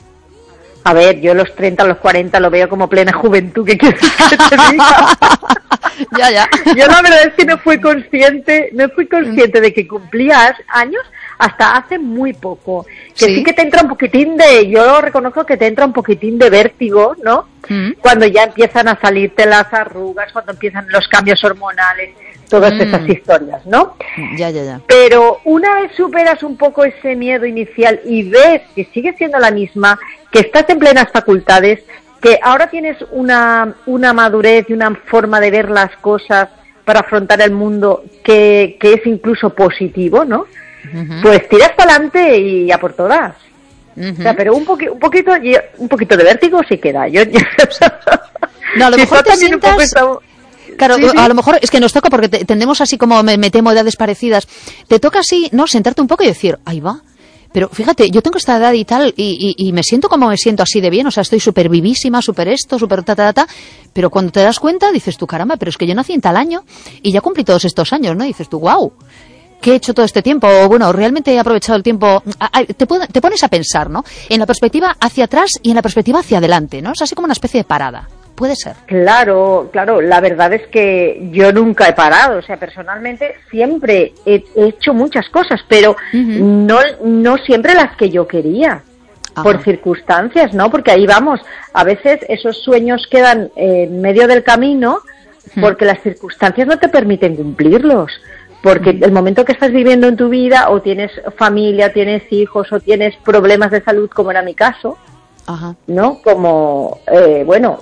A ver, yo los treinta, los cuarenta lo veo como plena juventud, ¿qué quieres que te diga? Ya, ya. Yo la verdad es que no fui consciente, no fui consciente de que cumplías años hasta hace muy poco. Que sí, sí que te entra un poquitín de, yo reconozco que te entra un poquitín de vértigo, ¿no? Mm. Cuando ya empiezan a salirte las arrugas, cuando empiezan los cambios hormonales, todas mm. esas historias, ¿no? Ya, ya, ya. Pero una vez superas un poco ese miedo inicial y ves que sigues siendo la misma, que estás en plenas facultades, que ahora tienes una, una madurez y una forma de ver las cosas para afrontar el mundo que, que es incluso positivo, ¿no? Uh-huh. Pues tiras para adelante y a por todas. Uh-huh. O sea, pero un, poqui, un poquito un poquito de vértigo sí queda. Yo, yo... No, a lo mejor te sientas... Está... Claro, sí, sí. A lo mejor es que nos toca porque te, tendemos así como me, me temo edades parecidas. Te toca así, ¿no? Sentarte un poco y decir, ahí va. Pero fíjate, yo tengo esta edad y tal, y, y, y me siento como me siento así de bien, o sea, estoy súper vivísima, súper esto, súper ta, ta, ta, pero cuando te das cuenta dices tú, caramba, pero es que yo nací en tal año y ya cumplí todos estos años, ¿no? Y dices tú, wow, ¿qué he hecho todo este tiempo? O bueno, realmente he aprovechado el tiempo. Te, te pones a pensar, ¿no? En la perspectiva hacia atrás y en la perspectiva hacia adelante, ¿no? Es así como una especie de parada. Puede ser. Claro, claro, la verdad es que yo nunca he parado, o sea, personalmente siempre he hecho muchas cosas, pero uh-huh. no, no siempre las que yo quería, Ajá. por circunstancias, ¿no? Porque ahí vamos, a veces esos sueños quedan en medio del camino porque uh-huh. las circunstancias no te permiten cumplirlos, porque uh-huh. el momento que estás viviendo en tu vida, o tienes familia, tienes hijos, o tienes problemas de salud, como era mi caso, Ajá. ¿no? Como, eh, bueno...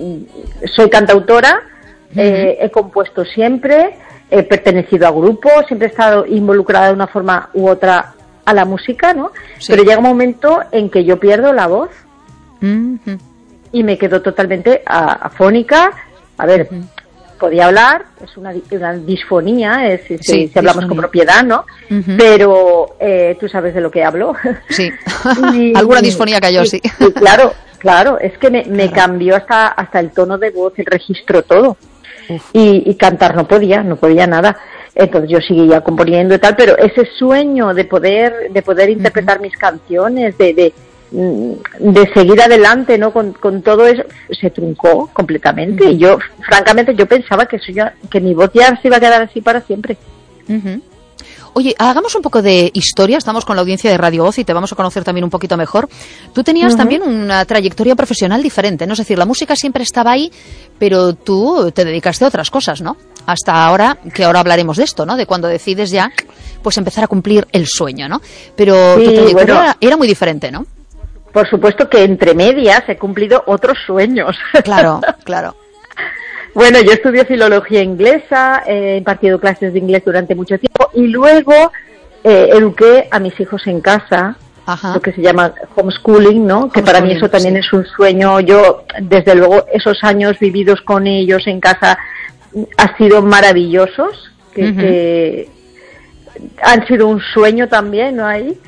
soy cantautora, uh-huh. eh, he compuesto siempre, he pertenecido a grupos, siempre he estado involucrada de una forma u otra a la música, ¿no? Sí. Pero llega un momento en que yo pierdo la voz uh-huh. y me quedo totalmente afónica. A ver, uh-huh. podía hablar, es una, una disfonía, es, sí, si, si hablamos disfonía. Con propiedad, ¿no? Uh-huh. Pero eh, tú sabes de lo que hablo. Sí, y, alguna disfonía cayó, y, sí. Y claro, claro, es que me, me cambió hasta hasta el tono de voz, el registro, todo. Y, y cantar no podía, no podía nada. Entonces yo seguía componiendo y tal, pero ese sueño de poder de poder interpretar uh-huh. mis canciones, de, de de seguir adelante, ¿no? Con, con todo eso se truncó completamente. Uh-huh. Y yo, francamente, yo pensaba que eso ya, que mi voz ya se iba a quedar así para siempre. Uh-huh. Oye, hagamos un poco de historia. Estamos con la audiencia de Radio Voz y te vamos a conocer también un poquito mejor. Tú tenías uh-huh. también una trayectoria profesional diferente, ¿no? Es decir, la música siempre estaba ahí, pero tú te dedicaste a otras cosas, ¿no? Hasta ahora, que ahora hablaremos de esto, ¿no? De cuando decides ya, pues empezar a cumplir el sueño, ¿no? Pero sí, tu trayectoria bueno, era, era muy diferente, ¿no? Por supuesto que entre medias he cumplido otros sueños. Claro, claro. Bueno, yo estudié filología inglesa, he impartido clases de inglés durante mucho tiempo y luego eh, eduqué a mis hijos en casa, Ajá. lo que se llama homeschooling, ¿no? Homeschooling, que para mí eso también sí. es un sueño. Yo, desde luego, esos años vividos con ellos en casa han sido maravillosos, que, uh-huh. que han sido un sueño también, ¿no? Ahí.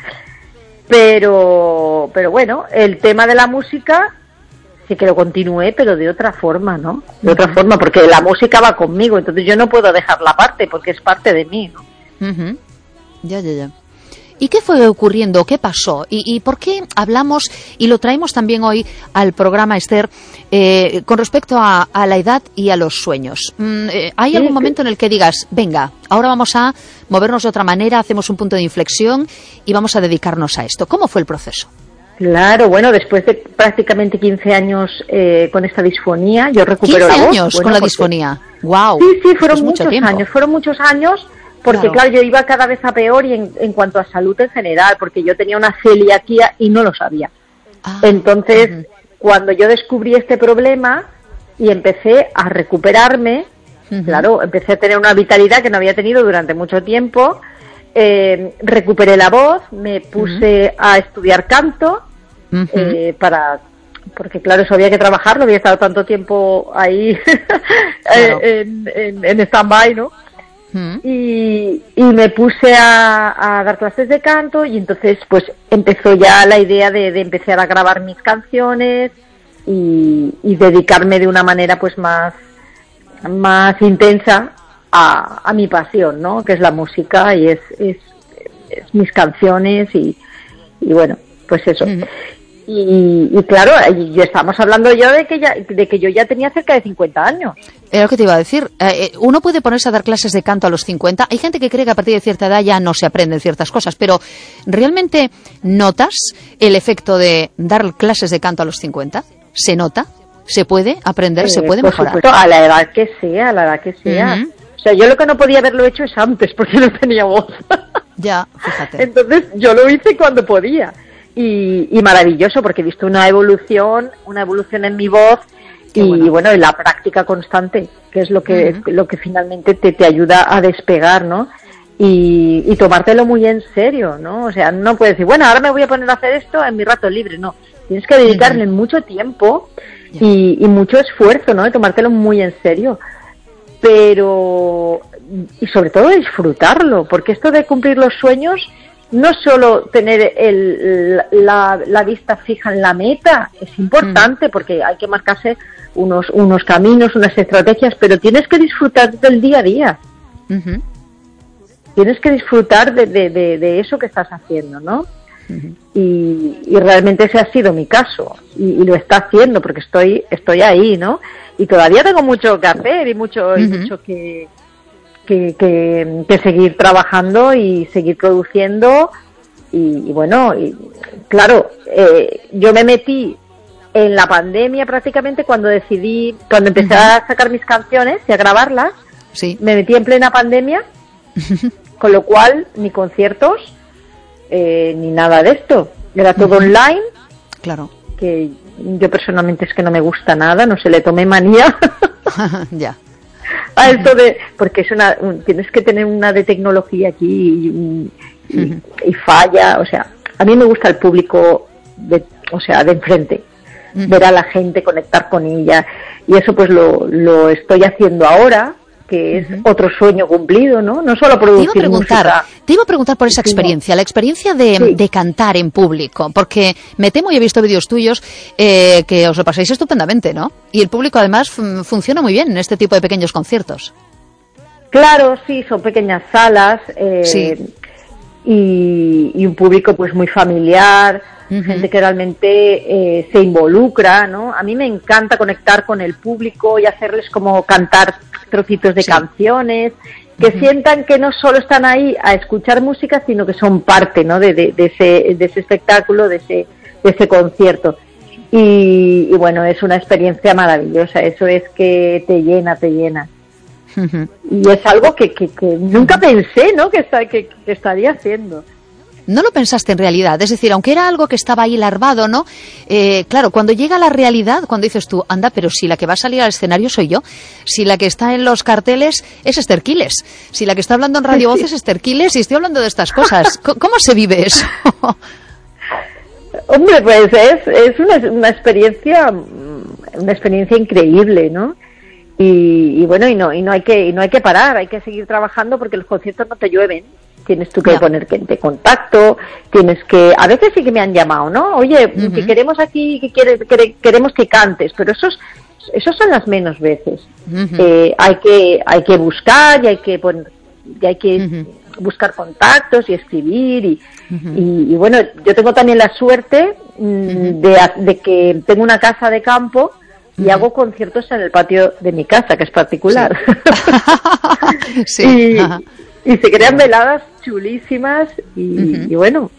Pero, pero bueno, el tema de la música sí que lo continué, pero de otra forma, ¿no? De uh-huh. otra forma, porque la música va conmigo, entonces yo no puedo dejarla aparte, porque es parte de mí, ¿no? Uh-huh. Ya, ya, ya. ¿Y qué fue ocurriendo? ¿Qué pasó? ¿Y, y por qué hablamos, y lo traemos también hoy al programa, Esther, eh, con respecto a, a la edad y a los sueños? Mm, eh, ¿Hay algún momento en el que digas, venga, ahora vamos a movernos de otra manera, hacemos un punto de inflexión y vamos a dedicarnos a esto? ¿Cómo fue el proceso? Claro, bueno, después de prácticamente quince años eh, con esta disfonía, yo recupero la voz. quince años bueno, con la porque... disfonía. Wow. Sí, sí, fueron muchos años, fueron muchos años. Porque claro. claro, yo iba cada vez a peor y en, en cuanto a salud en general, porque yo tenía una celiaquía y no lo sabía. Ah, Entonces, uh-huh. cuando yo descubrí este problema y empecé a recuperarme, uh-huh. claro, empecé a tener una vitalidad que no había tenido durante mucho tiempo, eh, recuperé la voz, me puse uh-huh. a estudiar canto, uh-huh. eh, para... porque claro, eso había que trabajarlo, había estado tanto tiempo ahí claro. en, en, en stand-by, ¿no? Y, y me puse a, a dar clases de canto y entonces pues empezó ya la idea de, de empezar a grabar mis canciones y, y dedicarme de una manera pues más, más intensa a, a mi pasión, ¿no? Que es la música y es, es, es mis canciones y, y bueno, pues eso. Uh-huh. Y, y claro, y estamos hablando yo de que ya, de que yo ya tenía cerca de cincuenta años. Era lo que te iba a decir. Eh, uno puede ponerse a dar clases de canto a los cincuenta. Hay gente que cree que a partir de cierta edad ya no se aprenden ciertas cosas, pero ¿realmente notas el efecto de dar clases de canto a los cincuenta? ¿Se nota? ¿Se puede aprender? Eh, ¿Se puede por mejorar? Supuesto, a la edad que sea, a la edad que sea. Uh-huh. O sea, yo lo que no podía haberlo hecho es antes, porque no tenía voz. Ya, fíjate. Entonces yo lo hice cuando podía. Y, y maravilloso, porque he visto una evolución, una evolución en mi voz. Qué y bueno. bueno, la práctica constante, que es lo que uh-huh. lo que finalmente te, te ayuda a despegar, ¿no? Y, y tomártelo muy en serio, ¿no? O sea, no puedes decir, bueno, ahora me voy a poner a hacer esto en mi rato libre, no. Tienes que dedicarle uh-huh. mucho tiempo yeah. y, y mucho esfuerzo, ¿no? De tomártelo muy en serio. Pero, y sobre todo disfrutarlo, porque esto de cumplir los sueños no solo tener el, la, la vista fija en la meta, es importante mm. porque hay que marcarse unos, unos caminos, unas estrategias, pero tienes que disfrutar del día a día. Uh-huh. Tienes que disfrutar de, de, de, de eso que estás haciendo, ¿no? Uh-huh. Y, y realmente ese ha sido mi caso, y, y lo está haciendo porque estoy, estoy ahí, ¿no? Y todavía tengo mucho que hacer y mucho, uh-huh. y mucho que... Que, que, que seguir trabajando y seguir produciendo y, y bueno, y, claro, eh, yo me metí en la pandemia prácticamente cuando decidí, cuando empecé uh-huh. a sacar mis canciones y a grabarlas, sí. me metí en plena pandemia, con lo cual ni conciertos eh, ni nada de esto, era todo uh-huh. online, claro, que yo personalmente es que no me gusta nada, no se le tomé manía. Ya. A esto de, porque es una, un, tienes que tener una de tecnología aquí y, y, uh-huh. y falla, o sea, a mí me gusta el público de, o sea, de enfrente, uh-huh. ver a la gente, conectar con ella, y eso pues lo, lo estoy haciendo ahora, que es uh-huh. otro sueño cumplido, ¿no? No solo producir te iba a preguntar, música. Te iba a preguntar por esa experiencia, la experiencia de, sí. de cantar en público, porque me temo y he visto vídeos tuyos eh, que os lo pasáis estupendamente, ¿no? Y el público además f- funciona muy bien en este tipo de pequeños conciertos. Claro, sí, son pequeñas salas eh, sí. y, y un público pues muy familiar, uh-huh. gente que realmente eh, se involucra, ¿no? A mí me encanta conectar con el público y hacerles como cantar trocitos de sí. canciones, que uh-huh. sientan que no solo están ahí a escuchar música, sino que son parte, ¿no? de, de, de, ese, de ese espectáculo, de ese, de ese concierto. Y, y bueno, es una experiencia maravillosa, eso es que te llena, te llena. Uh-huh. Y es algo que, que, que nunca pensé, ¿no? Que, está, que, que estaría haciendo. No lo pensaste en realidad, es decir, aunque era algo que estaba ahí larvado, ¿no? Eh, claro, cuando llega la realidad, cuando dices tú, anda, pero si la que va a salir al escenario soy yo, si la que está en los carteles es Esther Quiles, si la que está hablando en Radio Voz es Esther Quiles y estoy hablando de estas cosas, ¿cómo se vive eso? Hombre, pues es, es una, una experiencia, una experiencia increíble, ¿no? Y, y bueno, y no, y no hay que, y no hay que parar, hay que seguir trabajando porque los conciertos no te llueven. Tienes tú que yeah. poner de contacto, tienes que, a veces sí que me han llamado, ¿no? Oye, uh-huh. que queremos aquí, que quiere, que queremos que cantes, pero esos, esos son las menos veces. Uh-huh. Eh, hay que, hay que buscar y hay que poner, y hay que uh-huh. buscar contactos y escribir y, Uh-huh. y, y bueno, yo tengo también la suerte mm, de, de que tengo una casa de campo y Uh-huh. hago conciertos en el patio de mi casa, que es particular. Sí. y, Ajá. y se crean veladas chulísimas y, Uh-huh. y bueno,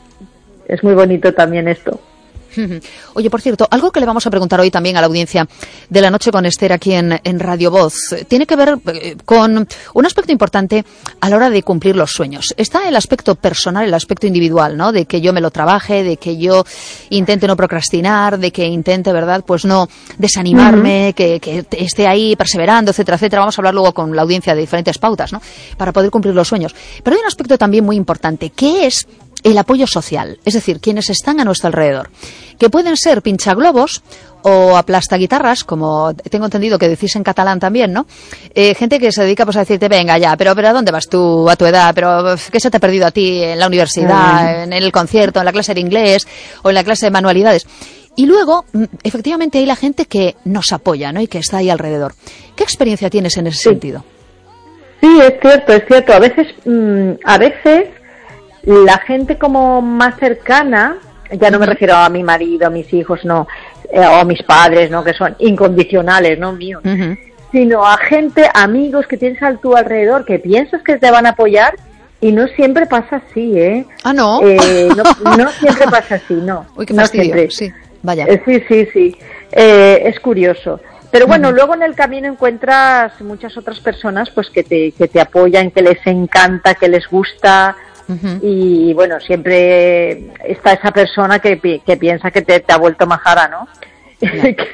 es muy bonito también esto. Oye, por cierto, algo que le vamos a preguntar hoy también a la audiencia de La Noche con Esther aquí en, en Radio Voz, eh, tiene que ver eh, con un aspecto importante a la hora de cumplir los sueños. Está el aspecto personal, el aspecto individual, ¿no? De que yo me lo trabaje, de que yo intente no procrastinar, de que intente, ¿verdad?, pues no desanimarme, uh-huh. que, que esté ahí perseverando, etcétera, etcétera. Vamos a hablar luego con la audiencia de diferentes pautas, ¿no?, para poder cumplir los sueños. Pero hay un aspecto también muy importante, que es el apoyo social, es decir, quienes están a nuestro alrededor, que pueden ser pinchaglobos o aplastaguitarras, como tengo entendido que decís en catalán también, ¿no? Eh, gente que se dedica pues a decirte, venga ya, pero, pero ¿a dónde vas tú a tu edad? ¿Pero qué se te ha perdido a ti en la universidad, mm. en el concierto, en la clase de inglés o en la clase de manualidades? Y luego, efectivamente, hay la gente que nos apoya, ¿no?, y que está ahí alrededor. ¿Qué experiencia tienes en ese sí. sentido? Sí, es cierto, es cierto. A veces, mmm, a veces... la gente como más cercana, ya no me refiero a mi marido, a mis hijos, no, eh, o a mis padres, no, que son incondicionales, no míos, uh-huh. sino a gente, amigos que tienes a tu alrededor, que piensas que te van a apoyar y no siempre pasa así, ¿eh? Ah, ¿no? Eh, no, no siempre pasa así, no. Uy, qué no fastidio, siempre. Sí, vaya. Eh, sí, sí, sí, eh, es curioso. Pero bueno, uh-huh. luego en el camino encuentras muchas otras personas pues que te, que te apoyan, que les encanta, que les gusta. Uh-huh. Y bueno, siempre está esa persona que, que piensa que te, te ha vuelto majara, ¿no? Yeah. y, que,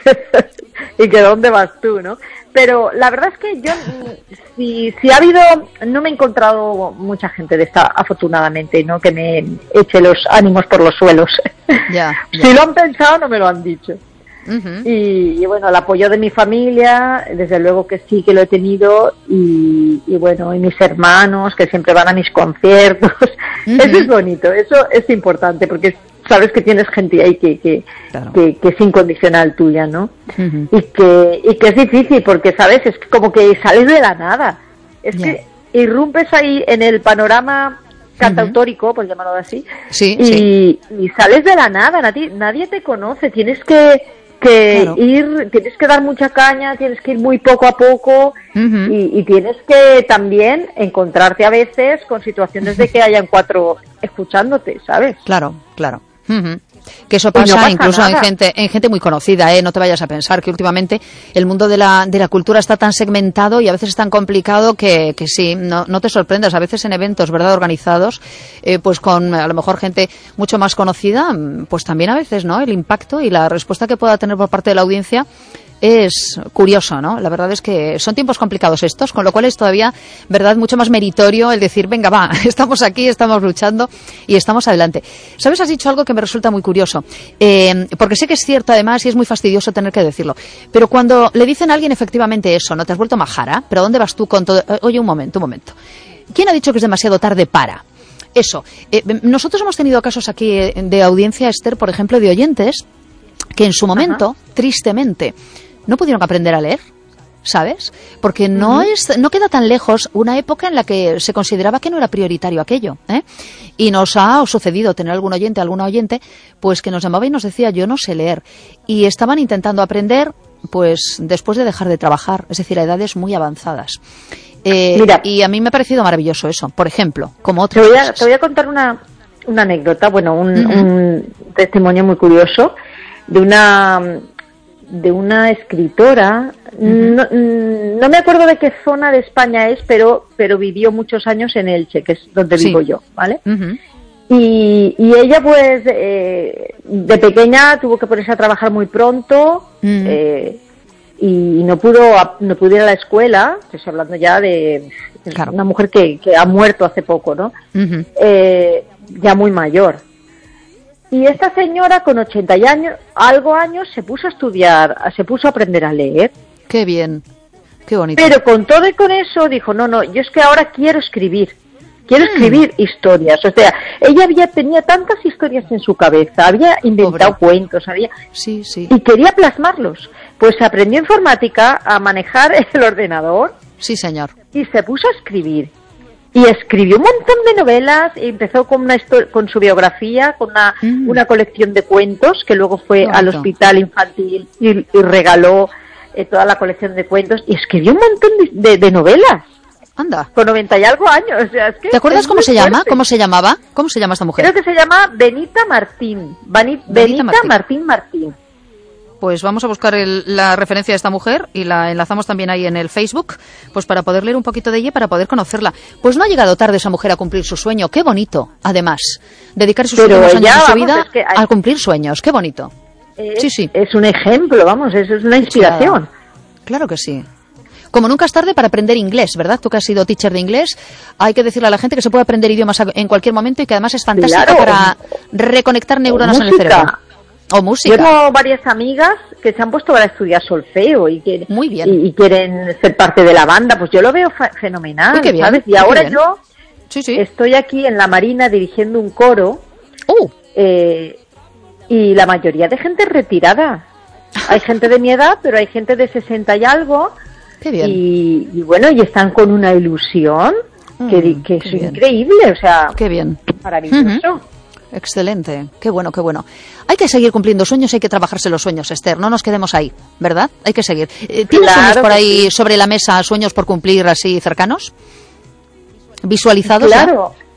y que dónde vas tú, ¿no? Pero la verdad es que yo, si, si ha habido, no me he encontrado mucha gente de esta, afortunadamente, ¿no?, que me eche los ánimos por los suelos. Yeah, yeah. Si lo han pensado, no me lo han dicho. Uh-huh. Y, y bueno, el apoyo de mi familia, desde luego que sí que lo he tenido, y, y bueno, y mis hermanos que siempre van a mis conciertos. Uh-huh. Eso es bonito, eso es importante, porque sabes que tienes gente ahí que que, claro. que, que es incondicional tuya, ¿no? Uh-huh. Y que y que es difícil, porque sabes, es como que sales de la nada, es yeah. que irrumpes ahí en el panorama cantautórico, uh-huh. por llamarlo así, sí, y, sí. y sales de la nada, nadie, nadie te conoce, tienes que que claro. ir, tienes que dar mucha caña, tienes que ir muy poco a poco, uh-huh. y, y tienes que también encontrarte a veces con situaciones de que hayan cuatro escuchándote, ¿sabes? Claro, claro. Uh-huh. Que eso pasa, no pasa incluso nada. en gente en gente muy conocida, ¿eh? No te vayas a pensar que últimamente el mundo de la de la cultura está tan segmentado y a veces es tan complicado que, que sí, no, no te sorprendas. A veces en eventos, ¿verdad?, organizados, eh, pues con a lo mejor gente mucho más conocida, pues también a veces, ¿no?, el impacto y la respuesta que pueda tener por parte de la audiencia es curioso, ¿no? La verdad es que son tiempos complicados estos, con lo cual es todavía, ¿verdad?, mucho más meritorio el decir, venga, va, estamos aquí, estamos luchando y estamos adelante. ¿Sabes? Has dicho algo que me resulta muy curioso, eh, porque sé que es cierto además y es muy fastidioso tener que decirlo, pero cuando le dicen a alguien efectivamente eso, ¿no?, te has vuelto majara, pero ¿dónde vas tú con todo? Oye, un momento, un momento. ¿Quién ha dicho que es demasiado tarde para? Eso. Eh, nosotros hemos tenido casos aquí de audiencia, Esther, por ejemplo, de oyentes que en su momento, Ajá. tristemente, no pudieron aprender a leer, ¿sabes? Porque no uh-huh. es, no queda tan lejos una época en la que se consideraba que no era prioritario aquello, ¿eh? Y nos ha sucedido tener algún oyente, alguna oyente, pues que nos llamaba y nos decía, yo no sé leer. Y estaban intentando aprender, pues después de dejar de trabajar, es decir, a edades muy avanzadas. Eh, Mira, y a mí me ha parecido maravilloso eso, por ejemplo, como otras te voy a, cosas. Te voy a contar una, una anécdota, bueno, un, uh-huh. un testimonio muy curioso de una... de una escritora, uh-huh. no, no me acuerdo de qué zona de España es, pero pero vivió muchos años en Elche, que es donde sí. vivo yo, ¿vale? Uh-huh. Y, y ella pues eh, de pequeña tuvo que ponerse a trabajar muy pronto, uh-huh. eh, y no pudo no pudo ir a la escuela, estoy hablando ya de claro. una mujer que, que ha muerto hace poco, ¿no? Uh-huh. Eh, ya muy mayor. Y esta señora con ochenta y años, algo años se puso a estudiar, se puso a aprender a leer. Qué bien, qué bonito. Pero con todo y con eso dijo, no, no, yo es que ahora quiero escribir, quiero mm. escribir historias. O sea, ella había tenía tantas historias en su cabeza, había inventado Pobre. cuentos, había sí, sí. y quería plasmarlos. Pues aprendió informática, a manejar el ordenador. Sí, señor. Y se puso a escribir. y escribió un montón de novelas, y empezó con una con su biografía, con una, mm. una colección de cuentos, que luego fue Bonito. al hospital infantil y, y regaló eh, toda la colección de cuentos, y escribió un montón de, de, de novelas. Anda. Con noventa y algo años. O sea, es que ¿Te acuerdas cómo se fuerte. llama? ¿Cómo se llamaba? ¿Cómo se llama esta mujer? Creo que se llama Benita Martín. Bani, Benita, Benita Martín. Martín Martín. Pues vamos a buscar el, la referencia de esta mujer y la enlazamos también ahí en el Facebook, pues para poder leer un poquito de ella y para poder conocerla. Pues no ha llegado tarde esa mujer a cumplir su sueño. Qué bonito, además. Dedicar sus Pero últimos años ya, de su vamos, vida es que hay... a cumplir sueños. Qué bonito. Es, sí, sí. Es un ejemplo, vamos, es, es una inspiración. Claro, claro que sí. Como nunca es tarde para aprender inglés, ¿verdad? Tú que has sido teacher de inglés, hay que decirle a la gente que se puede aprender idiomas en cualquier momento y que además es fantástico claro. para reconectar neuronas en el cerebro. O música. Yo tengo varias amigas que se han puesto para estudiar solfeo y, que, Muy bien. y, y quieren ser parte de la banda, pues yo lo veo fa- fenomenal, Uy, qué bien, ¿sabes? Y qué ahora bien. yo sí, sí. estoy aquí en la Marina dirigiendo un coro uh. eh, y la mayoría de gente es retirada. Hay gente de mi edad, pero hay gente de sesenta y algo. Qué bien. Y, y bueno, y están con una ilusión mm, que, que es bien. increíble, o sea, qué bien. Maravilloso. Uh-huh. Excelente, qué bueno, qué bueno. Hay que seguir cumpliendo sueños, hay que trabajarse los sueños, Esther, no nos quedemos ahí, ¿verdad? Hay que seguir. ¿Tienes claro sueños por ahí sí. sobre la mesa, sueños por cumplir así cercanos? ¿Visualizados? Claro. Ya?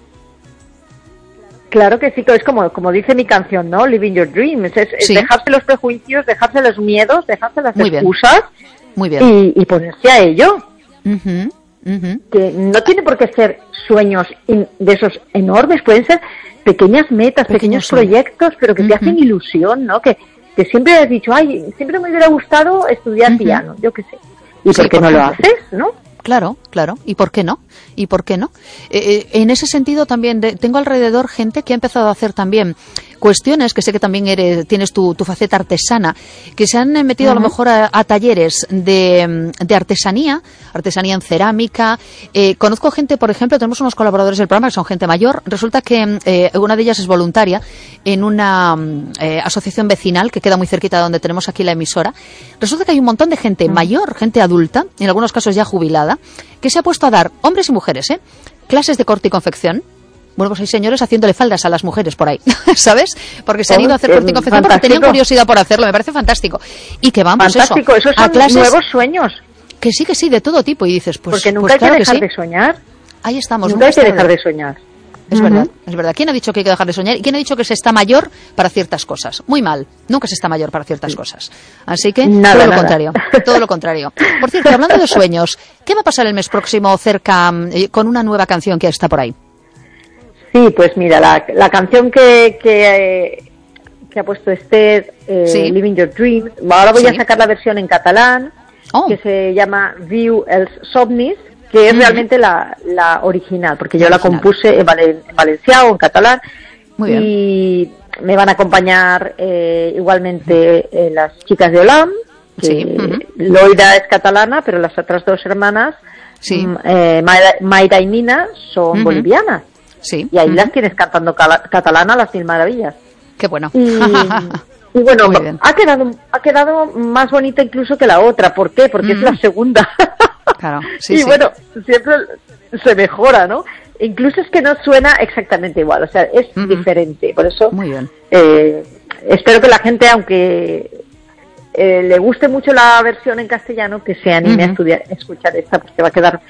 Claro que sí, que es como, como dice mi canción, ¿no? Living Your Dreams. Es, es sí. dejarse los prejuicios, dejarse los miedos, dejarse las Muy excusas bien. Muy bien. Y, y ponerse a ello. Uh-huh. Uh-huh. Que no tiene por qué ser sueños in, de esos enormes, pueden ser pequeñas metas, pequeños, pequeños proyectos, pero que uh-huh. te hacen ilusión, ¿no? Que, que siempre has dicho, ay, siempre me hubiera gustado estudiar uh-huh. piano, yo qué sé. ¿Y sí, por qué por no ejemplo. lo haces, no? Claro, claro. ¿Y por qué no? ¿Y por qué no? Eh, en ese sentido también de, tengo alrededor gente que ha empezado a hacer también cuestiones, que sé que también eres, tienes tu, tu faceta artesana, que se han metido uh-huh. a lo mejor a, a talleres de, de artesanía, artesanía en cerámica. Eh, conozco gente, por ejemplo, tenemos unos colaboradores del programa que son gente mayor. Resulta que eh, una de ellas es voluntaria en una eh, asociación vecinal que queda muy cerquita de donde tenemos aquí la emisora. Resulta que hay un montón de gente uh-huh. mayor, gente adulta, en algunos casos ya jubilada, que se ha puesto a dar, hombres y mujeres, ¿eh? clases de corte y confección. Bueno, pues hay señores haciéndole faldas a las mujeres por ahí, ¿sabes? Porque se han ido a hacer corte y confección porque tenían curiosidad por hacerlo, me parece fantástico. Y que van, pues fantástico, eso, esos son a clases, nuevos sueños. Que sí, que sí, de todo tipo. Y dices, pues porque nunca pues hay claro que dejar que sí. de soñar. Ahí estamos. Nunca, nunca hay que dejar de soñar. Es uh-huh. verdad, es verdad. ¿Quién ha dicho que hay que dejar de soñar? ¿Y quién ha dicho que se está mayor para ciertas cosas? Muy mal. Nunca se está mayor para ciertas sí. cosas. Así que, nada, todo lo nada. contrario. Todo lo contrario. Por cierto, hablando de sueños, ¿qué va a pasar el mes próximo cerca eh, con una nueva canción que está por ahí? Sí, pues mira, la, la canción que, que, eh, que ha puesto Esther, eh, sí. Living Your Dreams, ahora voy sí. a sacar la versión en catalán, oh. que se llama Viu els somnis, que es mm. realmente la, la original, porque yo la, la compuse en, valen, en valencià o en catalán. Muy bien. Y me van a acompañar eh, igualmente eh, las chicas de Olam, que sí. uh-huh. Loida es catalana, pero las otras dos hermanas, sí. eh, Mayra, Mayra y Nina, son uh-huh. bolivianas. Sí. Y ahí uh-huh. las tienes cantando cala, catalana a las mil maravillas. Qué bueno. Y, y bueno, ha quedado, ha quedado más bonita incluso que la otra. ¿Por qué? Porque uh-huh. es la segunda. Claro, sí, y sí. bueno, siempre se mejora, ¿no? Incluso es que no suena exactamente igual, o sea, es uh-huh. diferente. Por eso, muy bien. Eh, espero que la gente, aunque eh, le guste mucho la versión en castellano, que se anime uh-huh. a estudiar, a escuchar esta, porque va a quedar,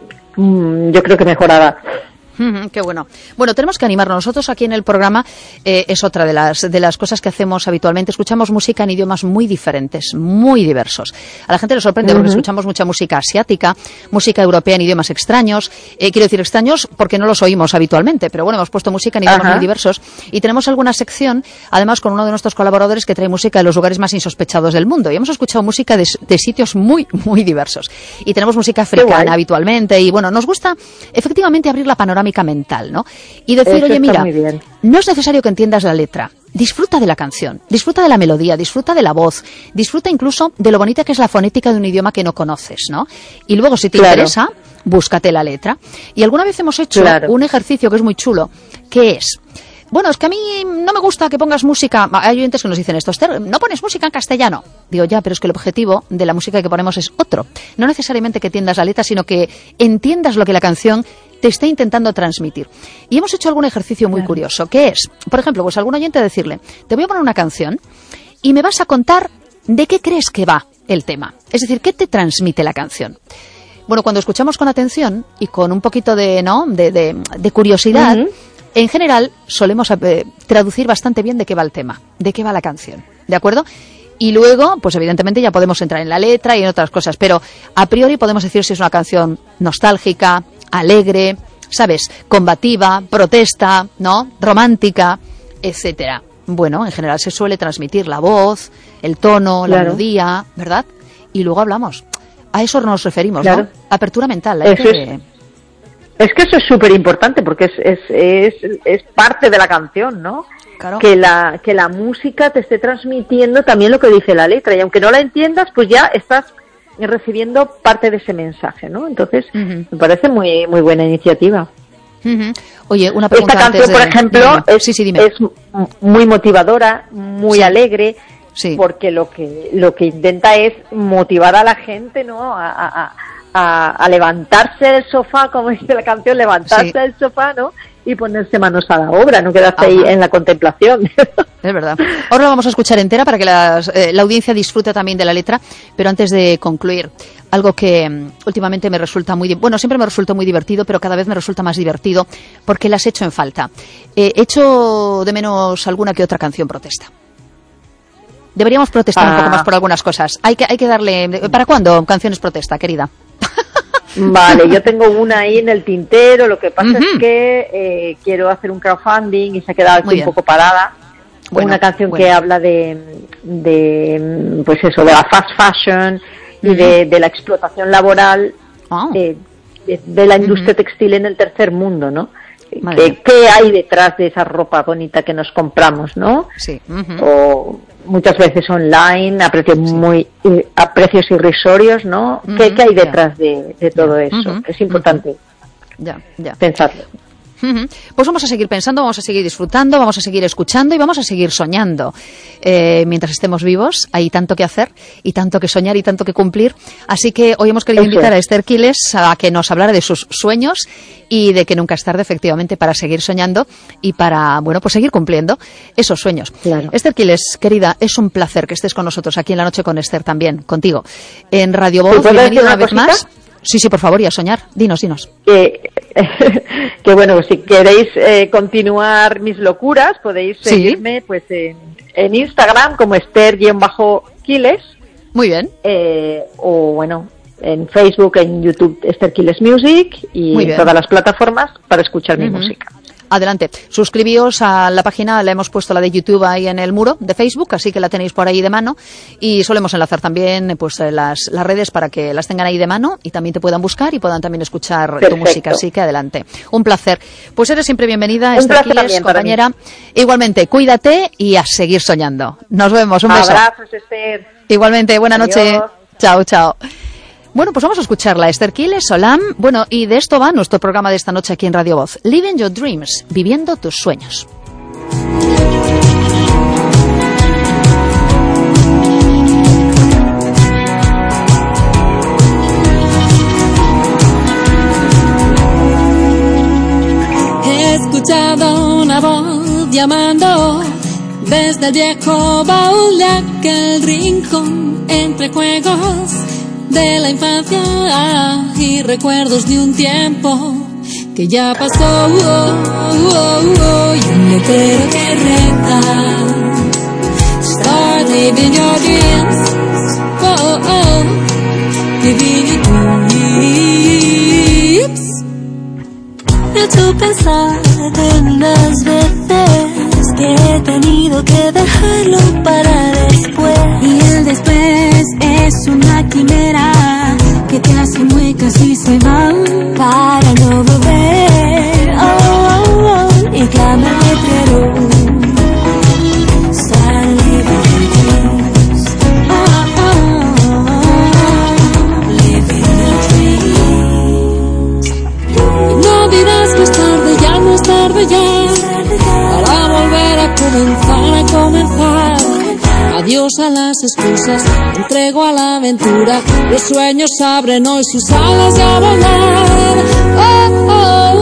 mm, yo creo que mejorada. Mm, qué bueno. Bueno, tenemos que animarnos. Nosotros aquí en el programa eh, es otra de las de las cosas que hacemos habitualmente. Escuchamos música en idiomas muy diferentes, muy diversos. A la gente le sorprende uh-huh. porque escuchamos mucha música asiática, música europea en idiomas extraños. Eh, quiero decir extraños porque no los oímos habitualmente, pero bueno, hemos puesto música en idiomas uh-huh. muy diversos. Y tenemos alguna sección, además con uno de nuestros colaboradores que trae música de los lugares más insospechados del mundo. Y hemos escuchado música de, de sitios muy, muy diversos. Y tenemos música africana habitualmente. Y bueno, nos gusta efectivamente abrir la panorámica mental, ¿no? Y decir, Eso oye, mira, bien. no es necesario que entiendas la letra. Disfruta de la canción, disfruta de la melodía, disfruta de la voz, disfruta incluso de lo bonita que es la fonética de un idioma que no conoces, ¿no? Y luego, si te claro. interesa, búscate la letra. Y alguna vez hemos hecho claro. un ejercicio que es muy chulo, que es... Bueno, es que a mí no me gusta que pongas música... Hay oyentes que nos dicen esto, Esther, no pones música en castellano. Digo, ya, pero es que el objetivo de la música que ponemos es otro. No necesariamente que entiendas la letra, sino que entiendas lo que la canción te esté intentando transmitir. Y hemos hecho algún ejercicio muy claro. curioso, que es, por ejemplo, pues algún oyente decirle, te voy a poner una canción y me vas a contar de qué crees que va el tema. Es decir, ¿qué te transmite la canción? Bueno, cuando escuchamos con atención y con un poquito de, ¿no? de, de, de curiosidad, uh-huh. en general solemos eh, traducir bastante bien de qué va el tema, de qué va la canción, ¿de acuerdo? Y luego, pues evidentemente ya podemos entrar en la letra y en otras cosas, pero a priori podemos decir si es una canción nostálgica, alegre, ¿sabes? Combativa, protesta, ¿no? Romántica, etcétera. Bueno, en general se suele transmitir la voz, el tono, la claro. melodía, ¿verdad? Y luego hablamos. A eso nos referimos, claro. ¿no? Apertura mental. Hay eso que... es, es que eso es súper importante porque es, es, es, es parte de la canción, ¿no? Claro. Que la que la música te esté transmitiendo también lo que dice la letra, y aunque no la entiendas, pues ya estás recibiendo parte de ese mensaje, ¿no? Entonces, uh-huh. me parece muy muy buena iniciativa. Uh-huh. Oye, una pregunta. Esta canción, antes de... por ejemplo, dime. es, sí, sí, dime. es muy motivadora, muy sí. alegre, sí. porque lo que lo que intenta es motivar a la gente, ¿no? A, a, a, a levantarse del sofá, como dice la canción, levantarse sí. del sofá, ¿no? Y ponerse manos a la obra, no quedarse Ajá. ahí en la contemplación. Es verdad. Ahora la vamos a escuchar entera para que las, eh, la audiencia disfrute también de la letra, pero antes de concluir, algo que um, últimamente me resulta muy... Bueno, siempre me resulta muy divertido, pero cada vez me resulta más divertido porque las echo en falta. Eh, echo de menos alguna que otra canción protesta. Deberíamos protestar ah. un poco más por algunas cosas. Hay que, hay que darle... ¿Para cuándo canciones protesta, querida? Vale, yo tengo una ahí en el tintero, lo que pasa uh-huh. es que eh, quiero hacer un crowdfunding y se ha quedado aquí un poco parada. Bueno, una canción bueno. que habla de, de, pues eso, de la fast fashion y uh-huh. de, de la explotación laboral oh. de, de, de la industria uh-huh. textil en el tercer mundo, ¿no? ¿Qué, ¿Qué hay detrás de esa ropa bonita que nos compramos, no? Sí. Uh-huh. O muchas veces online a precios sí. muy a precios irrisorios, ¿no? Uh-huh. ¿Qué, ¿Qué hay detrás yeah. de, de todo eso? Uh-huh. Es importante uh-huh. yeah. Yeah. pensarlo. Uh-huh. Pues vamos a seguir pensando, vamos a seguir disfrutando, vamos a seguir escuchando y vamos a seguir soñando. Eh, mientras estemos vivos hay tanto que hacer y tanto que soñar y tanto que cumplir. Así que hoy hemos querido Eso. invitar a Esther Quiles a que nos hablara de sus sueños y de que nunca es tarde, efectivamente, para seguir soñando y para, bueno, pues seguir cumpliendo esos sueños. Claro. Esther Quiles, querida, es un placer que estés con nosotros aquí en La Noche con Esther también, contigo. En Radio Voz, bienvenida una vez más. Sí, sí, por favor, y a soñar. Dinos, dinos. Que, que bueno, si queréis eh, continuar mis locuras, podéis ¿Sí? seguirme pues en, en Instagram como Esther-Quiles. Muy bien. Eh, o bueno, en Facebook, en YouTube, Esther Quiles Music y Muy en bien. todas las plataformas para escuchar mi uh-huh. música. Adelante. Suscribíos a la página, la hemos puesto la de YouTube ahí en el muro de Facebook, así que la tenéis por ahí de mano. Y solemos enlazar también pues las, las redes para que las tengan ahí de mano y también te puedan buscar y puedan también escuchar Perfecto. tu música. Así que adelante. Un placer. Pues eres siempre bienvenida, Un Esther placer Quiles, compañera. mí. Igualmente, cuídate y a seguir soñando. Nos vemos. Un beso. Abrazos, Esther. Igualmente, buena Adiós. noche. Chao, chao. Bueno, pues vamos a escucharla, Esther Quiles, Solam. Bueno, y de esto va nuestro programa de esta noche aquí en Radio Voz. Living Your Dreams, viviendo tus sueños. He escuchado una voz llamando desde el viejo baúl de aquel rincón, entre juegos de la infancia y recuerdos de un tiempo que ya pasó, oh, oh, oh, y un letrero que reta Start living your dreams, oh, oh, living your dreams. Me ha hecho pensar en las veces que he tenido que dejarlo para después. Y el después es una quimera que te hace muecas y se van para no volver. Oh, oh, oh, y clama el letrero. Start living your dreams. Oh, oh, oh, living your dreams. No dirás que es tarde, ya no es tarde ya, para volver a comenzar, a comenzar. Adiós a las excusas, me entrego a la aventura. Los sueños abren hoy sus alas y a volar. Oh, oh,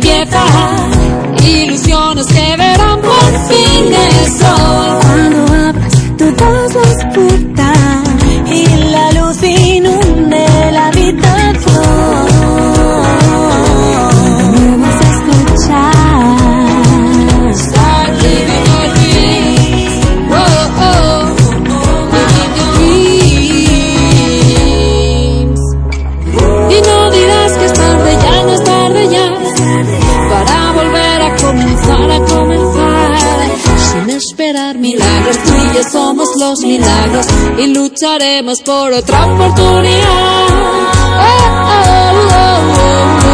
empieza. Ilusiones que verán por fin el sol. Cuando abras todas las puertas y la luz inunde la habitación, me vas a escuchar. Start living your dreams. Oh, oh, living your dreams. Y no dirás que es tarde, ya no es tarde ya, para volver a comenzar, a comenzar, sin esperar milagros. Tú y yo somos los milagros y lucharemos por otra oportunidad. Oh, oh, oh, oh, oh, oh.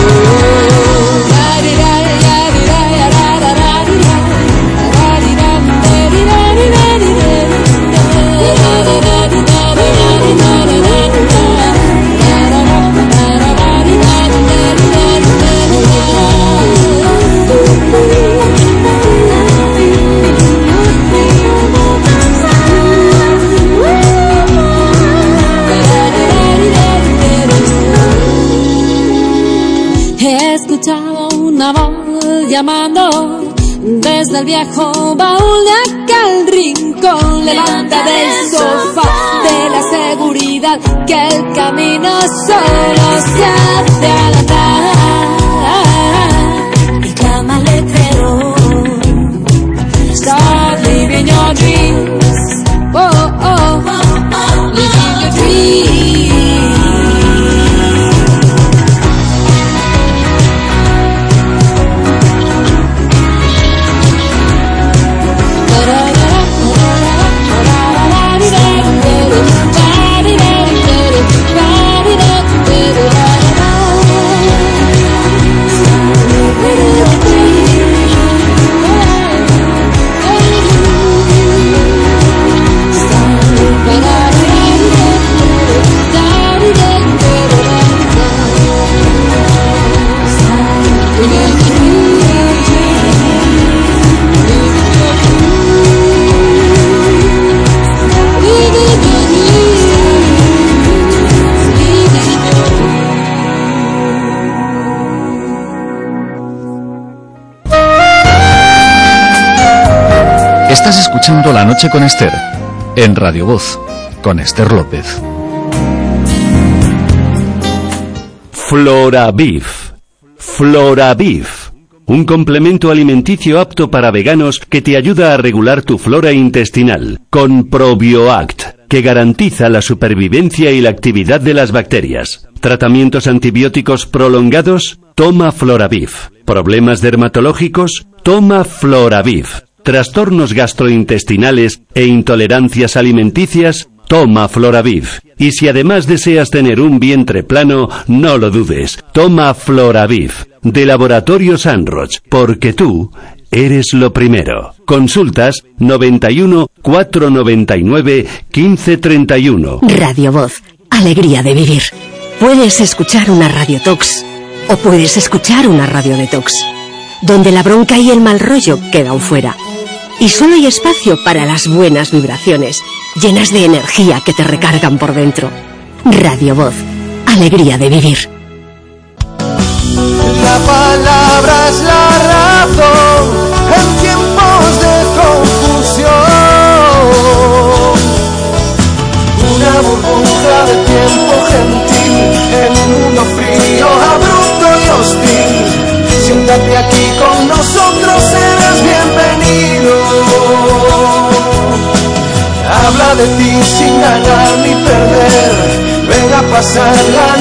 He escuchado una voz llamando desde el viejo baúl de aquel rincón. Levanta del sofá de la seguridad, que el camino solo se hace al andar. Y clama al letrero. Start living your dreams. Oh, oh, oh, living your dreams. Estás escuchando La Noche con Esther, en Radio Voz, con Esther López. Floraviv. Floraviv. Un complemento alimenticio apto para veganos que te ayuda a regular tu flora intestinal, con ProbioAct, que garantiza la supervivencia y la actividad de las bacterias. ¿Tratamientos antibióticos prolongados? Toma Floraviv. ¿Problemas dermatológicos? Toma Floraviv. ¿Trastornos gastrointestinales e intolerancias alimenticias? Toma Floraviv. Y si además deseas tener un vientre plano, no lo dudes. Toma Floraviv, de Laboratorio Sanroch, porque tú eres lo primero. Consultas noventa y uno, cuatrocientos noventa y nueve, quince treinta y uno. Radio Voz, alegría de vivir. Puedes escuchar una radiotox o puedes escuchar una radiodetox, donde la bronca y el mal rollo quedan fuera. Y solo hay espacio para las buenas vibraciones, llenas de energía que te recargan por dentro. Radio Voz, alegría de vivir. La palabra es la razón en tiempos de confusión. Una burbuja de tiempo gentil en un mundo frío, abrupto y hostil. Siéntate aquí con nosotros, serás bienvenido. Habla de ti sin ganar ni perder. Ven a pasar la